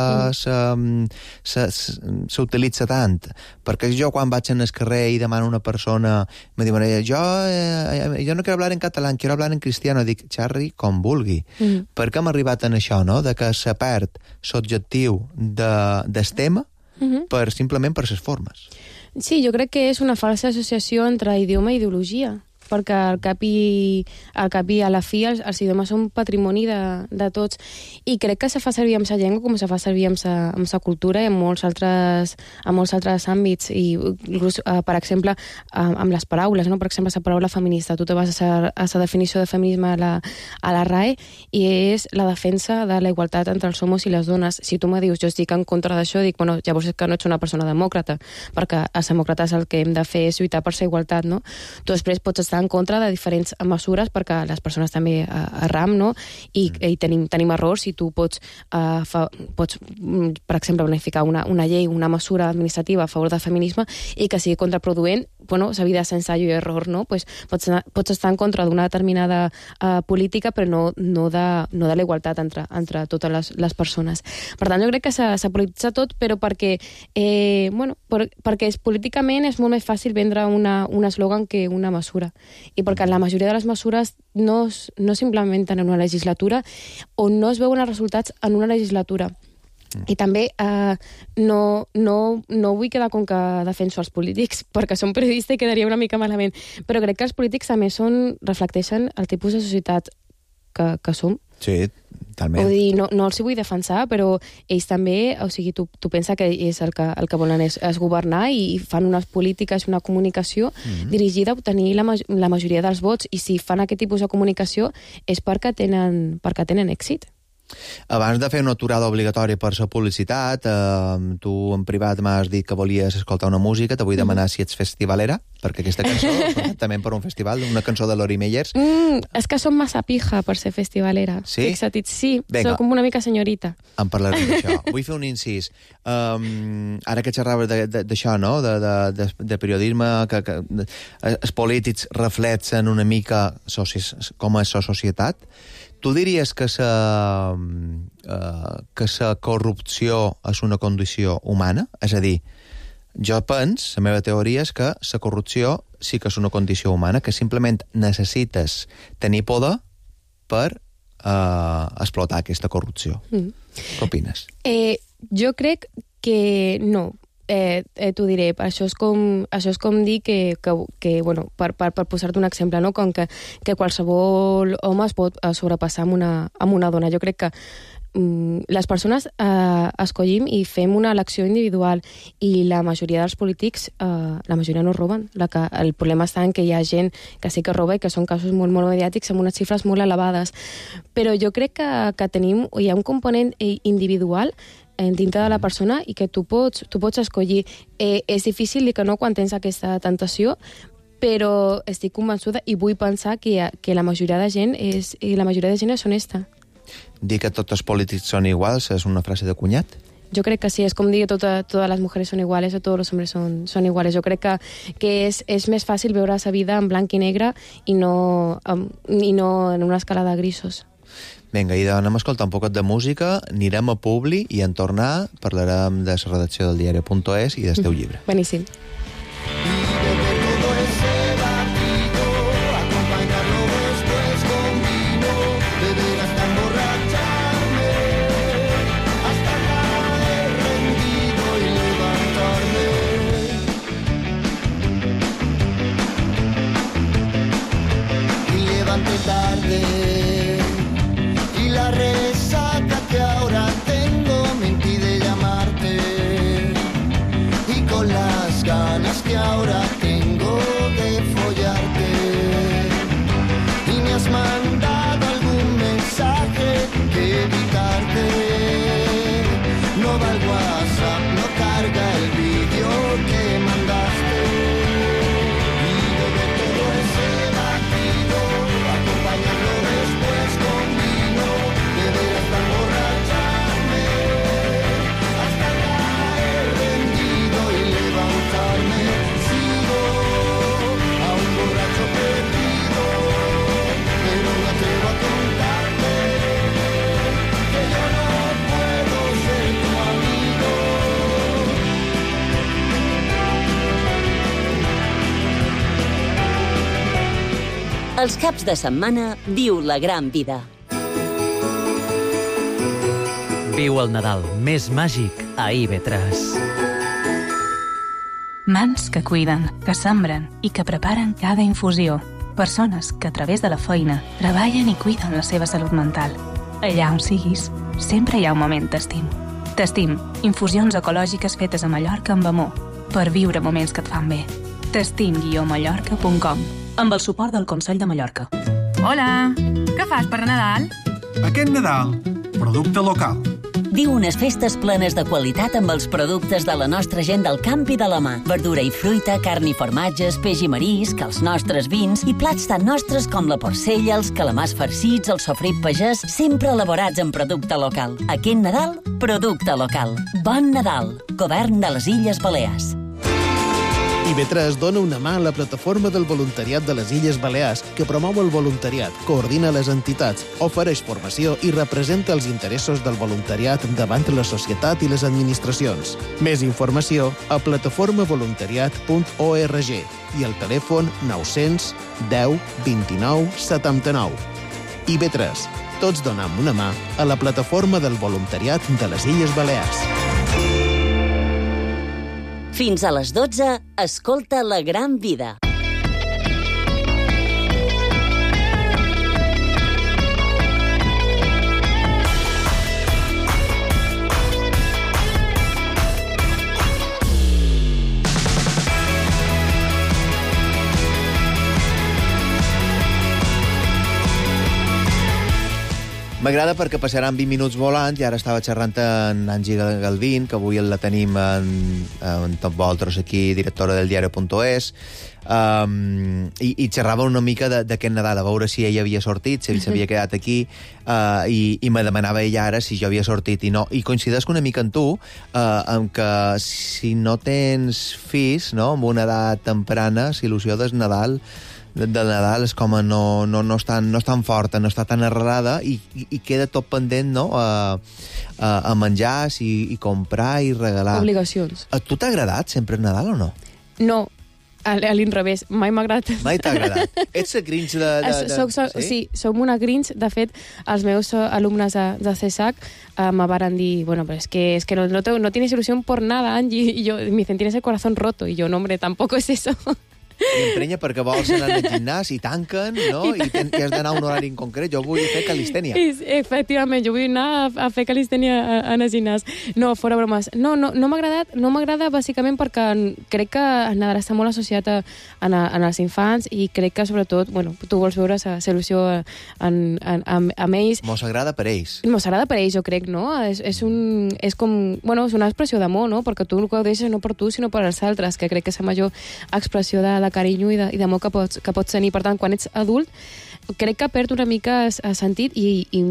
s'utilitza tant? Perquè jo, quan vaig en el carrer i demano a una persona, me diuen, jo, eh, jo no quiero hablar en català, quiero hablar en cristiano. Dic, xarri, com vulgui. Mm. Per què hem arribat en això, no?, de que se perd l'objectiu de, del tema mm-hmm. per, simplement per les formes. Sí, jo crec que és una falsa associació entre idioma i ideologia, perquè al cap i, al cap i a la fi els, els idiomes són patrimoni de, de tots, i crec que se fa servir amb la llengua com se fa servir amb la, amb la cultura i en molts altres, en molts altres àmbits, i inclús, uh, per exemple, uh, amb les paraules, no? Per exemple, la paraula feminista, tu te vas a la definició de feminisme a la, a la R A E, i és la defensa de la igualtat entre els homes i les dones. Si tu me dius, jo estic en contra d'això, dic, bueno, llavors és que no ets una persona demòcrata, perquè els demòcrates el que hem de fer és lluitar per la igualtat, no? Tu després pots estar en contra de diferents mesures, perquè les persones també erram, no? I, mm. i tenim, tenim errors, i tu pots, uh, fa, pots per exemple, planificar una, una llei, una mesura administrativa a favor del feminisme i que sigui contraproduent, bueno, la vida sense ensaio i error, no? Pues pots, pots estar en contra d'una determinada uh, política, però no, no, de, no de la igualtat entre, entre totes les, les persones. Per tant, jo crec que s'ha polititza tot, però perquè, eh, bueno, per, perquè és, políticament és molt més fàcil vendre una, un eslògan que una mesura. I perquè la majoria de les mesures no, no s'implementen en una legislatura o no es veuen els resultats en una legislatura. Mm. I també eh, no, no, no vull quedar com que defenso els polítics, perquè som periodista i quedaria una mica malament, però crec que els polítics a més són, reflecteixen el tipus de societat que, que som. Sí, talment. Vull dir, no, no els hi vull defensar, però ells també, o sigui, tu, tu pensa que és el que, el que volen és, és governar, i fan unes polítiques, una comunicació mm-hmm. dirigida a obtenir la, la majoria dels vots, i si fan aquest tipus de comunicació és perquè tenen, perquè tenen èxit. Abans de fer una aturada obligatòria per la publicitat, eh, tu en privat m'has dit que volies escoltar una música, te vull demanar mm. si ets festivalera, perquè aquesta cançó és perfectament per un festival, una cançó de Lori Meyers. Mm, és que som massa pija per ser festivalera. Sí? Fixa't, sí, Venga. soc com una mica senyorita. En parlarem d'això. Vull fer un incís. Um, ara que xerraves d'això, no?, de, de, de, de periodisme, que, que de, els polítics reflexen una mica soci, com és la societat. Tu diries que la uh, que la corrupció és una condició humana? És a dir, jo penso, la meva teoria és que la corrupció sí que és una condició humana, que simplement necessites tenir poder per uh, explotar aquesta corrupció. Mm. Què opines? Eh, jo crec que no. Eh, eh, t'ho diré, això és com, això és com dir que, que, que bueno, per, per, per posar-te un exemple, no? Com que, que qualsevol home es pot sobrepassar amb una, amb una dona. Jo crec que mm, les persones eh, escollim i fem una elecció individual, i la majoria dels polítics, eh, la majoria no roben. La que, el problema està en que hi ha gent que sí que roba, i que són casos molt, molt mediàtics amb unes xifres molt elevades. Però jo crec que, que tenim, hi ha un component individual dintre de la persona, i que tu pots, tu pots escollir. Eh, és difícil dir que no quan tens aquesta tentació, però estic convençuda i vull pensar que, que la majoria de gent és, i la majoria de gent és honesta. Dir que tots els polítics són iguals és una frase de cunyat? Jo crec que sí, és com dir que tota, totes les mujeres són iguales o tots els homes són, són iguales. Jo crec que, que és, és més fàcil veure la vida en blanc i negre i no, um, i no en una escala de grisos. Vinga, i anem a escoltar un poquet de música, anirem a Publi i en tornar parlarem de la redacció del diari punt es i del teu llibre. Beníssim. levanté tarde y la resaca que ahora tengo me impide llamarte, y con las ganas que ahora tengo de follarte, y me has mandado algún mensaje que evitarte. No va el WhatsApp, no carga el vídeo que mandaste, y bebé todo ese batido, acompañarlo después con vino, beber hasta emborracharme, hasta caer rendido y levantarme. Sigo a un borracho perdido, pero me atrevo a contarte que yo no puedo ser tu amigo. Els caps de setmana viu la gran vida. Viu el Nadal més màgic a I V tres. Mans que cuiden, que sembren i que preparen cada infusió. Persones que a través de la feina treballen i cuiden la seva salut mental. Allà on siguis, sempre hi ha un moment t'estim. T'estim, infusions ecològiques fetes a Mallorca amb amor, per viure moments que et fan bé. t'estim guió mallorca punt com, amb el suport del Consell de Mallorca. Hola, què fas per Nadal? Aquest Nadal, producte local. Viu unes festes plenes de qualitat amb els productes de la nostra gent del camp i de la mà. Verdura i fruita, carn i formatges, peix i marisc, els nostres vins i plats tan nostres com la porcella, els calamars farcits, el sofrit pagès, sempre elaborats en producte local. Aquest Nadal, producte local. Bon Nadal, Govern de les Illes Balears. I V tres dona una mà a la plataforma del voluntariat de les Illes Balears, que promou el voluntariat, coordina les entitats, ofereix formació i representa els interessos del voluntariat davant la societat i les administracions. Més informació a plataforma voluntariat punt org i al telèfon nou cents deu vint-i-nou setanta-nou. I V tres. Tots donem una mà a la plataforma del voluntariat de les Illes Balears. Fins a les dotze, escolta La Gran Vida. M'agrada perquè passaran vint minuts volant i ara estava xerrant amb Angie Galvín, que avui la tenim en, en Top Voltros aquí, directora del diari punt es, um, i, i xerrava una mica d'aquest Nadal, a veure si ella havia sortit, si s'havia quedat aquí, uh, i, i me demanava ella ara si jo havia sortit i no. I coincideix una mica amb tu, uh, amb que si no tens fills, no?, amb una edat temprana, l'il·lusió del Nadal de, de Nadal és com a no, no, no, és tan, no és tan forta, no està tan arrelada i, i, i queda tot pendent, no?, a, a, a menjar i, i comprar i regalar. Obligacions. A tu t'ha agradat sempre el Nadal o no? No, a, a l'inrevés, mai m'ha agradat. Mai t'ha agradat. Ets la Grinch de... de, de... Soc, soc, sí? sí, som una Grinch. De fet, els meus alumnes de, de C S A C uh, me varen dir, bueno, pero es que, es que no, no, te, no tienes ilusión por nada, Angie. Y yo, me dicen, tienes el corazón roto. Y yo, no, hombre, tampoco es eso. I emprenya perquè vols anar al gimnàs i tanquen, no? I, ten, i has d'anar a un horari en concret. Jo vull fer calistènia. Efectivament, jo vull anar a, a fer calistènia en el gimnàs. No, fora bromes. No, no, no m'ha agradat, no m'agrada bàsicament perquè crec que el Nadal està molt associat a, a, a els infants i crec que, sobretot, bueno, tu vols veure la solució en, en, amb, amb ells. Mos agrada per ells. Mos agrada per ells, jo crec, no? És, és, un, és com, bueno, és una expressió d'amor, no? Perquè tu el que ho deixes no per tu, sinó per als altres, que crec que és la major expressió de, de carinyo i d'amor que pots, que pots tenir. Per tant, quan ets adult, crec que perd una mica el sentit i, i,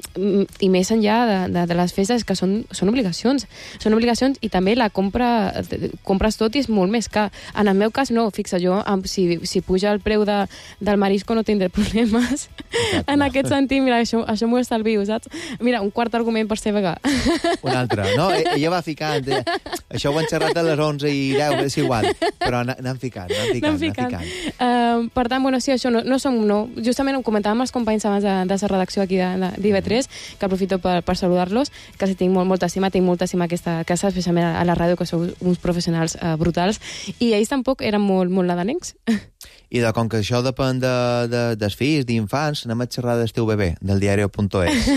i més enllà de, de, de les festes, que són, són obligacions. Són obligacions i també la compra, compres tot i és molt més car. En el meu cas, no, fixa, jo, si, si puja el preu de, del marisco no tindré problemes. Exacte. En aquest sentit, mira, això, això m'ho estalvio, saps? Mira, un quart argument per ser vegà. Un altre, no? Ella va ficant, això ho han xerrat a les onze i deu, és igual, però n'han ficat, n'han ficat, n'han ficat. Uh, per tant, bueno, sí, això no, no som, no, justament ho comentàvem els companys abans de, de la redacció aquí d'I V tres, que aprofito per, per saludar-los, que si tinc molt, molta estima, tinc molta estima aquesta casa, especialment a la ràdio, que sou uns professionals uh, brutals, i ells tampoc eren molt, molt nadalencs. I de, com que això depèn de, de, dels fills, d'infants, anem a xerrar del teu bebè, del diario punto es.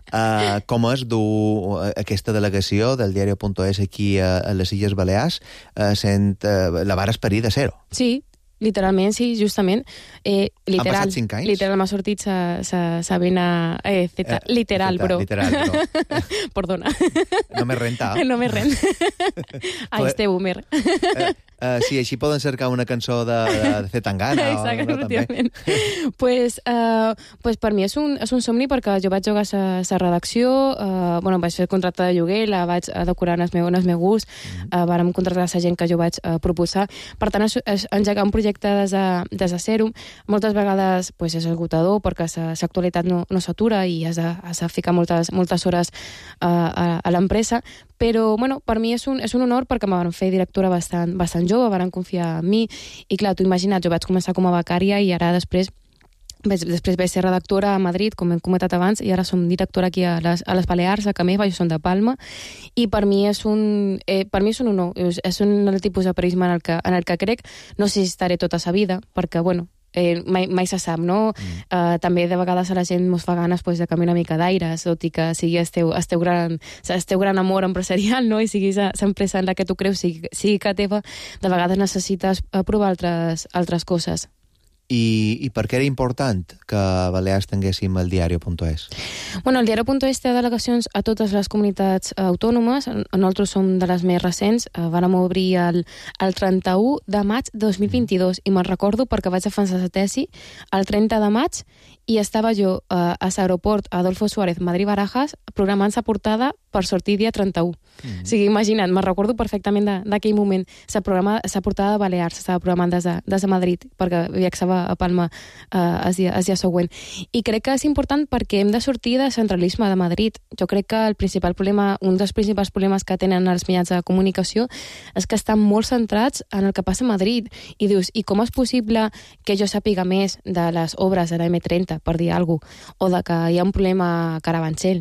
uh, com és dur aquesta delegació del diario punto es aquí a, a les Illes Balears, uh, sent uh, la vara esperir de zero? Sí, literalment, sí, justament. Eh, literal, Han passat cinc anys? Literal, m'ha sortit sa, sa, Sabina... Eh, zeta, eh, literal, zeta, però... Literal, però... Perdona. No me renta. No me renta. Ai, este boomer. Eh, uh, sí, així poden cercar una cançó de, de, de Zetangana. Exacte, no, efectivament. pues, uh, pues per mi és un, és un somni perquè jo vaig jugar a la redacció, uh, bueno, vaig fer contracte de lloguer, la vaig decorar en els meus, en els meus gusts, mm. uh, vàrem contractar la gent que jo vaig uh, proposar. Per tant, és, és engegar un projecte des de, des de zero. Moltes vegades pues, és esgotador perquè l'actualitat no, no s'atura i has de, has de ficar moltes, moltes hores uh, a, a l'empresa, però bueno, per mi és un, és un honor perquè me van fer directora bastant, bastant jove, van confiar en mi i clar, tu imagina't, jo vaig començar com a becària i ara després Després vaig ser redactora a Madrid, com hem comentat abans, i ara som directora aquí a les, a les Balears, a Cameva, jo som de Palma, i per mi és un, eh, per mi és un honor, és, és un tipus de periodisme en el que, en el que crec, no sé si estaré tota sa vida, perquè, bueno, eh, mai, mai se sap, no? Mm. Uh, també de vegades a la gent mos fa ganes pues, de canviar una mica d'aire, tot i que sigui el teu, el teu, gran, el teu gran amor empresarial, no? I sigui l'empresa en la que tu creus, sigui, sigui que teva, de vegades necessites provar altres, altres coses. I, I per què era important que a Balears tinguéssim el diario punto es? Bueno, el diario punto es té delegacions a totes les comunitats autònomes. Nosaltres som de les més recents. Vàrem obrir el, el trenta-u de maig de dos mil vint-i-dos i me'n recordo perquè vaig defensar la tesi el trenta de maig i estava jo uh, a l'aeroport Adolfo Suárez Madrid-Barajas programant la portada per sortir dia trenta-u. Mm-hmm. O sigui, imagina't, me'n recordo perfectament d'aquell moment. La portada de Balears s'estava programant des de, des de Madrid perquè viatjava a Palma uh, el, dia, el dia següent. I crec que és important perquè hem de sortir del centralisme de Madrid. Jo crec que el principal problema, un dels principals problemes que tenen els mitjans de comunicació és que estan molt centrats en el que passa a Madrid. I dius, i com és possible que jo sàpiga més de les obres de la eme trenta, per dir alguna cosa, o de que hi ha un problema a Carabanchel,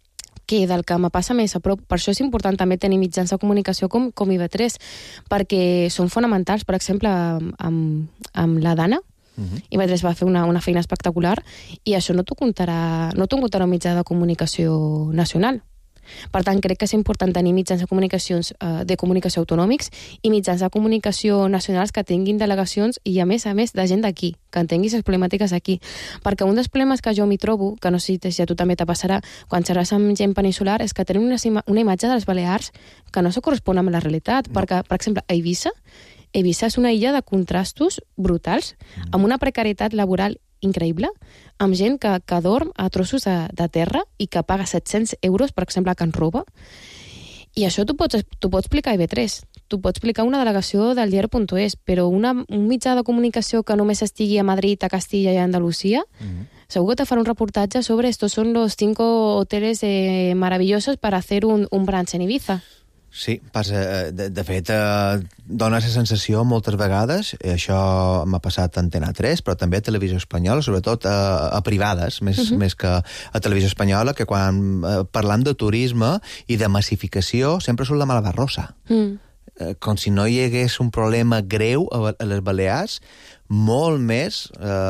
que del que me passa més a prop. Per això és important també tenir mitjans de comunicació com, com i ve tres, perquè són fonamentals. Per exemple, amb, amb la Dana, uh-huh. i ve tres va fer una, una feina espectacular, i això no t'ho contarà, no t'ho contarà un mitjà de comunicació nacional. Per tant, crec que és important tenir mitjans de, comunicacions, eh, de comunicació autonòmics i mitjans de comunicació nacionals que tinguin delegacions i, a més a més, de gent d'aquí, que entengui les problemàtiques aquí. Perquè un dels problemes que jo m'hi trobo, que no sé si a tu també te passarà, quan xerres amb gent peninsular, és que tenen una, una imatge de les Balears que no se correspon amb la realitat. No. Perquè, per exemple, a Eivissa, Eivissa és una illa de contrastos brutals, mm. amb una precarietat laboral increïble, amb gent que, que dorm a trossos de, de terra i que paga set-cents euros, per exemple, a Can Roba. I això t'ho pots, t'ho pots explicar a i ve tres. T'ho pots explicar una delegació del diario punto es, però una, un mitjà de comunicació que només estigui a Madrid, a Castilla i a Andalusia, mm-hmm. segur que te farà un reportatge sobre estos son los cinco hoteles eh, maravillosos para hacer un, un brunch en Ibiza. Sí, passa, de, de fet, eh, dona la sensació moltes vegades, i això m'ha passat a Antena tres, però també a Televisió Espanyola, sobretot a, a privades, més, uh-huh. més que a Televisió Espanyola, que quan eh, parlam de turisme i de massificació sempre surt la Malabarrosa. Mm. Eh, com si no hi hagués un problema greu a, a les Balears, molt més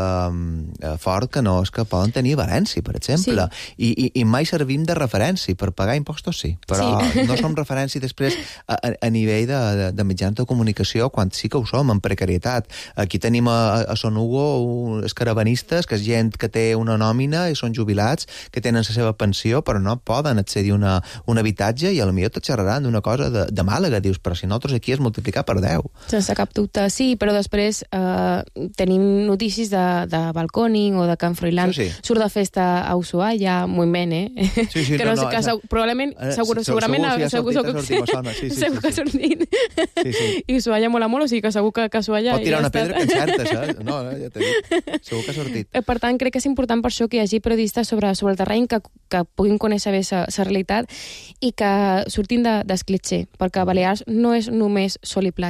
eh, fort que no és que poden tenir a València, per exemple. Sí. I, i, I mai servim de referència. Per pagar impostos, sí. Però sí. no som referència després a, a, a nivell de, de, de mitjans de comunicació, quan sí que ho som, en precarietat. Aquí tenim a, a Son Hugo els caravanistes, que és gent que té una nòmina i són jubilats, que tenen la seva pensió, però no poden accedir a una, un habitatge i potser te xerraran d'una cosa de, de Màlaga. Dius, però si nosaltres aquí és multiplicar per deu. Sense cap dubte, sí, però després... Eh... tenim notícies de, de Balconing o de Can Froilán, sí, sí. Surt de festa a Ushuaia, molt men, eh? Sí, sí, que no, no, que no, probablement, eh, segur, segurament... Segur, segur, segur, segur, sí, sí, segur que ha sortit. Sí, sí. I Ushuaia mola molt, o sigui que segur que, que Ushuaia... Pot tirar ja una pedra que encerta, saps? No, no, ja t'he dit. Segur que ha sortit. Per tant, crec que és important per això que hi hagi periodistes sobre, sobre el terreny que, que puguin conèixer bé la realitat i que surtin de, del clitxer, perquè Balears no és només sol i platja.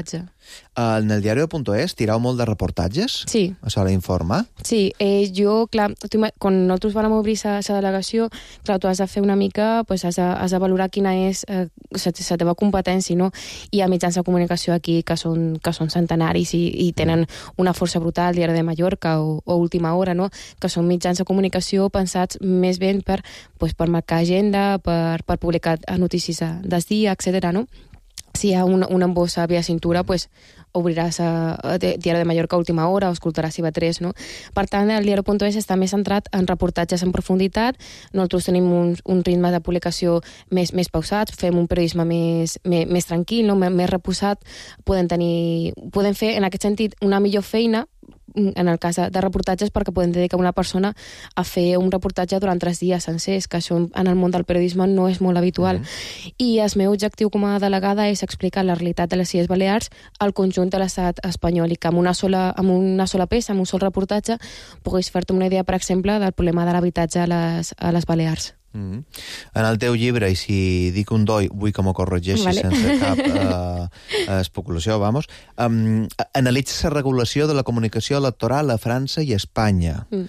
En el diario.es tireu molt de reportatges? Sí. A sola informar? Sí, eh, jo, clar, tu, quan nosaltres vam obrir la delegació, clar, tu has de fer una mica, pues, has, de, has de valorar quina és eh, la teva competència, no? Hi ha mitjans de comunicació aquí que són, que són centenaris i, i tenen una força brutal, Diari de Mallorca o, o Última Hora, no? Que són mitjans de comunicació pensats més ben per, pues, per marcar agenda, per, per publicar notícies del dia, etcètera, no? Si hi ha una, una embossa via cintura, pues, obriràs a, a Diari de Mallorca a Última Hora o escoltaràs I V tres, no? Per tant, el diari.es està més centrat en reportatges en profunditat. Nosaltres tenim un, un ritme de publicació més, més pausat, fem un periodisme més, més, més tranquil, no? més, més reposat. Podem tenir, podem fer, en aquest sentit, una millor feina en el cas de reportatges, perquè podem dedicar una persona a fer un reportatge durant tres dies sencers, que això en el món del periodisme no és molt habitual. Mm. I el meu objectiu com a delegada és explicar la realitat de les Illes Balears al conjunt de l'estat espanyol, i que amb una sola, amb una sola peça, amb un sol reportatge, puguis fer-te una idea, per exemple, del problema de l'habitatge a les, a les Balears. Mm. En el teu llibre, i si dic un doi, vull que m'ho corregeixi vale. sense cap uh, especulació, vamos, um, analitza la regulació de la comunicació electoral a França i a Espanya. Mm.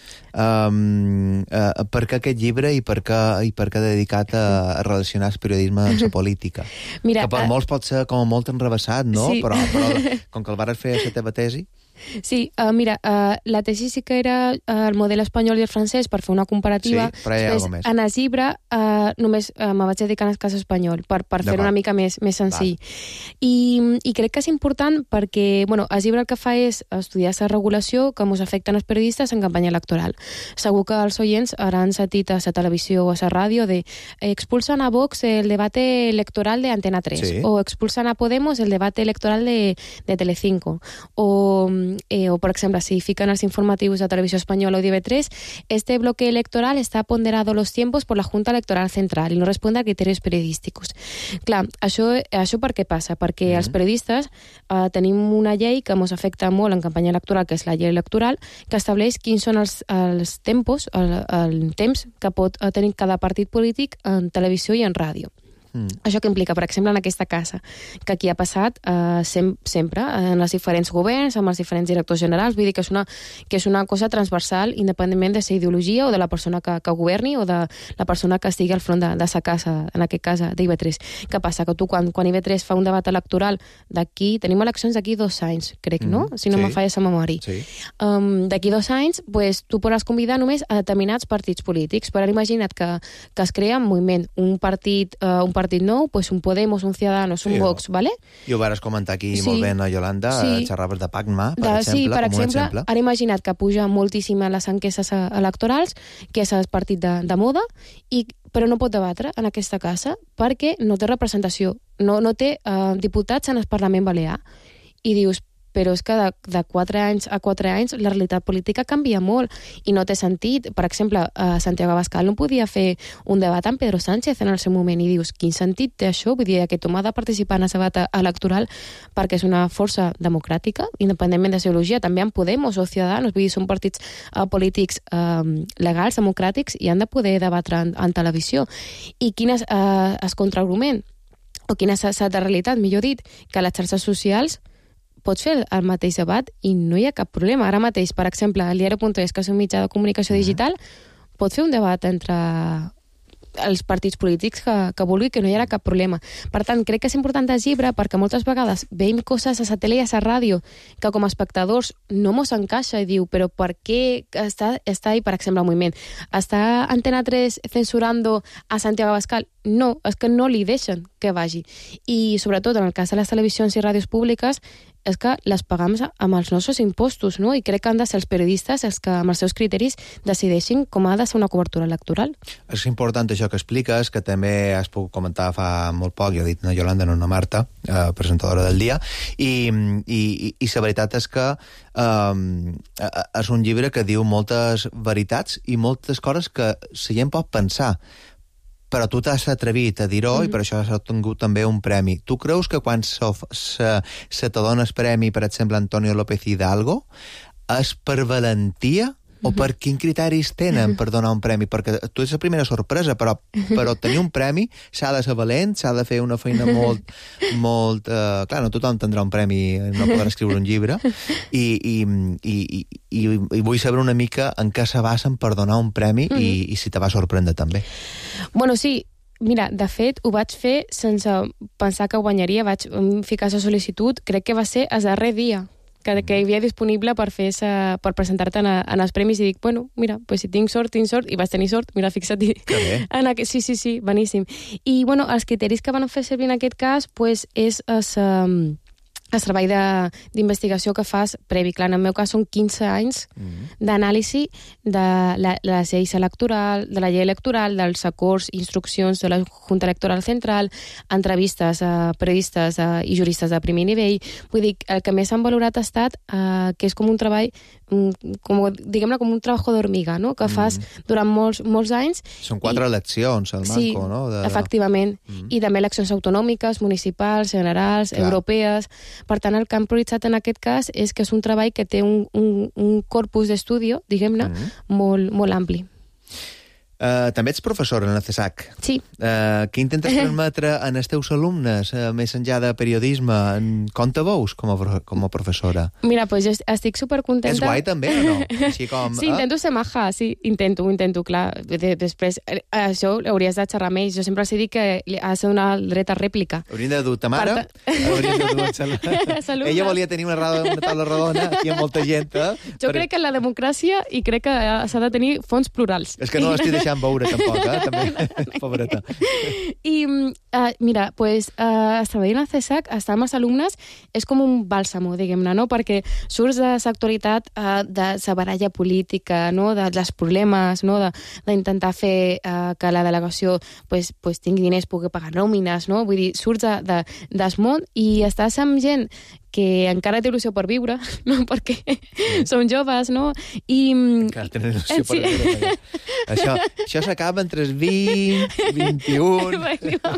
Um, uh, per què aquest llibre i per què, i per què dedicat a, a relacionar el periodisme amb la política? Mira, que per uh... molts pot ser com molt enrevessat, no? Sí. Però, però com que el vares fer a la teva tesi... Sí, uh, mira, uh, la tesi sí que era uh, el model espanyol i el francès per fer una comparativa. Sí, però hi ha alguna més. En el llibre uh, només uh, me vaig dedicar al cas espanyol, per, per fer una mica més, més senzill. I, I crec que és important perquè, bueno, el llibre el que fa és estudiar la regulació que ens afecten els periodistes en campanya electoral. Segur que els oients hauran sentit a la televisió o a la ràdio de eh, expulsan a Vox el debate electoral de Antena tres, sí. O expulsan a Podemos el debate electoral de, de Telecinco, o... Eh, o, por ejemplo, si fican los informativos de Televisión Española o de I V tres, este bloque electoral está ponderado los tiempos por la Junta Electoral Central i no responde a criteris periodístics. Clar, això, això per què passa? Perquè mm-hmm. els periodistes eh, tenim una llei que ens afecta molt en campanya electoral, que és la llei electoral, que estableix quins són els, els tempos, el, el temps que pot tenir cada partit polític en televisió i en ràdio. Mm. Això que implica, per exemple, en aquesta casa, que aquí ha passat eh, sem sempre, en els diferents governs, amb els diferents directors generals, vull dir que és una, que és una cosa transversal, independentment de la ideologia o de la persona que, que governi o de la persona que estigui al front de, de sa casa, en aquest cas d'I V tres. Què passa? Que tu, quan, quan I V tres fa un debat electoral d'aquí, tenim eleccions d'aquí dos anys, crec, mm. no? Si no sí. me falla la memòria. Sí. Um, d'aquí dos anys, pues, tu podràs convidar només a determinats partits polítics. Però ara imagina't que, que es crea un moviment, un partit, uh, un partit nou, pues un Podemos, un Ciudadanos, un sí, Vox, ¿vale? I ho vares comentar aquí sí. molt bé, no, Yolanda? Sí. Xerraves de Pacma, per de, exemple, sí, per com exemple, un exemple. Ara imagina't que puja moltíssim les enquestes electorals, que és el partit de, de moda, i, però no pot debatre en aquesta casa perquè no té representació, no, no té uh, diputats en el Parlament Balear. I dius, però és que de, de quatre anys a quatre anys la realitat política canvia molt i no té sentit. Per exemple, eh, Santiago Abascal no podia fer un debat amb Pedro Sánchez en el seu moment i dius, quin sentit té això? Vull dir, aquest home ha de participar en el debat electoral perquè és una força democràtica, independentment de ideologia. També en Podemos o Ciudadanos, vull dir, són partits eh, polítics eh, legals, democràtics, i han de poder debatre en, en televisió. I quin és eh, el contraargument? O quina és la realitat, millor dit, que les xarxes socials pots fer el mateix debat i no hi ha cap problema. Ara mateix, per exemple, el diari.es, que és un mitjà de comunicació digital, pot fer un debat entre els partits polítics que, que vulgui, que no hi ha cap problema. Per tant, crec que és important el llibre perquè moltes vegades veiem coses a la tele i a la ràdio que com a espectadors no mos encaixa i diu, però per què està, està ahí, per exemple, el moviment? Està Antena tres censurando a Santiago Abascal? No, és que no li deixen que vagi. I sobretot en el cas de les televisions i ràdios públiques és que les pagam amb els nostres impostos, no? I crec que han de ser els periodistes els que amb els seus criteris decideixin com ha de ser una cobertura electoral. És important això que expliques, que també has pogut comentar fa molt poc, jo he dit una Yolanda, no una Marta, eh, presentadora del dia, i, i, i la veritat és que eh, és un llibre que diu moltes veritats i moltes coses que la gent pot pensar, però tu t'has atrevit a dir-ho mm-hmm. i per això has obtingut també un premi. Tu creus que quan se, se, se te dona el premi, per exemple, Antonio López Hidalgo, és per valentia o per quin criteris tenen per donar un premi? Perquè tu és la primera sorpresa, però per obtenir un premi s'ha de ser valent, s'ha de fer una feina molt... molt eh, clar, no tothom tindrà un premi, no podrà escriure un llibre, i, i, i, i, i, i vull saber una mica en què se basen per donar un premi mm. i, i si te va sorprendre també. Bueno, sí, mira, de fet, ho vaig fer sense pensar que guanyaria, vaig ficar la sol·licitud, crec que va ser el darrer dia que, que hi havia disponible per fer sa, per presentar-te en, en els premis, i dic, bueno, mira, pues si tinc sort, tinc sort, i vas tenir sort, mira, fixa't-hi. En aquest, sí, sí, sí, beníssim. I, bueno, els criteris que van fer servir en aquest cas, pues, és es, um, el treball d'investigació que fas previ. Clar, en el meu cas són quinze anys mm. d'anàlisi de la, la llei electoral, de la llei electoral, dels acords, instruccions de la Junta Electoral Central, entrevistes a periodistes a, i juristes de primer nivell. Vull dir, el que més han valorat ha estat eh, que és com un treball, com, diguem-ne, com un treball d'hormiga, no? Que fas mm. durant molts, molts anys. Són quatre i, eleccions, el sí, manco, no? De... efectivament. Mm. I també eleccions autonòmiques, municipals, generals, Clar. europees. Per tant, el que han prioritzat en aquest cas és que és un treball que té un, un, un corpus d'estudi, diguem-ne, mm. molt, molt ampli. Uh, també ets professora en el CESAC. Sí. Uh, què intentes transmetre en els teus alumnes, uh, més enllà de periodisme? Com te veus com a, com a professora? Mira, pues jo estic supercontenta. És guai també o no? Així com, sí, intento ser maja, sí, intento, ho intento, clar. De, després, això hauries de xerrar amb ells. Jo sempre els dic que ha de ser una dreta rèplica. Hauríem de dur ta mare, ta... hauríem de dur salut. Ella volia tenir una, rada, una taula rodona, aquí amb molta gent. Eh? Jo per... crec que en la democràcia i crec que s'ha de tenir fons plurals. És que no l'estic deixant veure tampoc, eh? També, pobreta. I, uh, mira, pues, uh, estar veient el CESAC, estar amb els alumnes, és com un bàlsamo, diguem-ne, no? Perquè surts de l'actualitat uh, de la baralla política, no? De, dels problemes, no? D'intentar fer uh, que la delegació pues, pues, tingui diners, pugui pagar nòmines, no? Vull dir, surts de, de, del món i estàs amb gent que encara té il·lusió per viure, no? Perquè sí. som joves, no? I... Encara tenen il·lusió per sí. viure. Això, això s'acaba entre els vint, vint-i-un...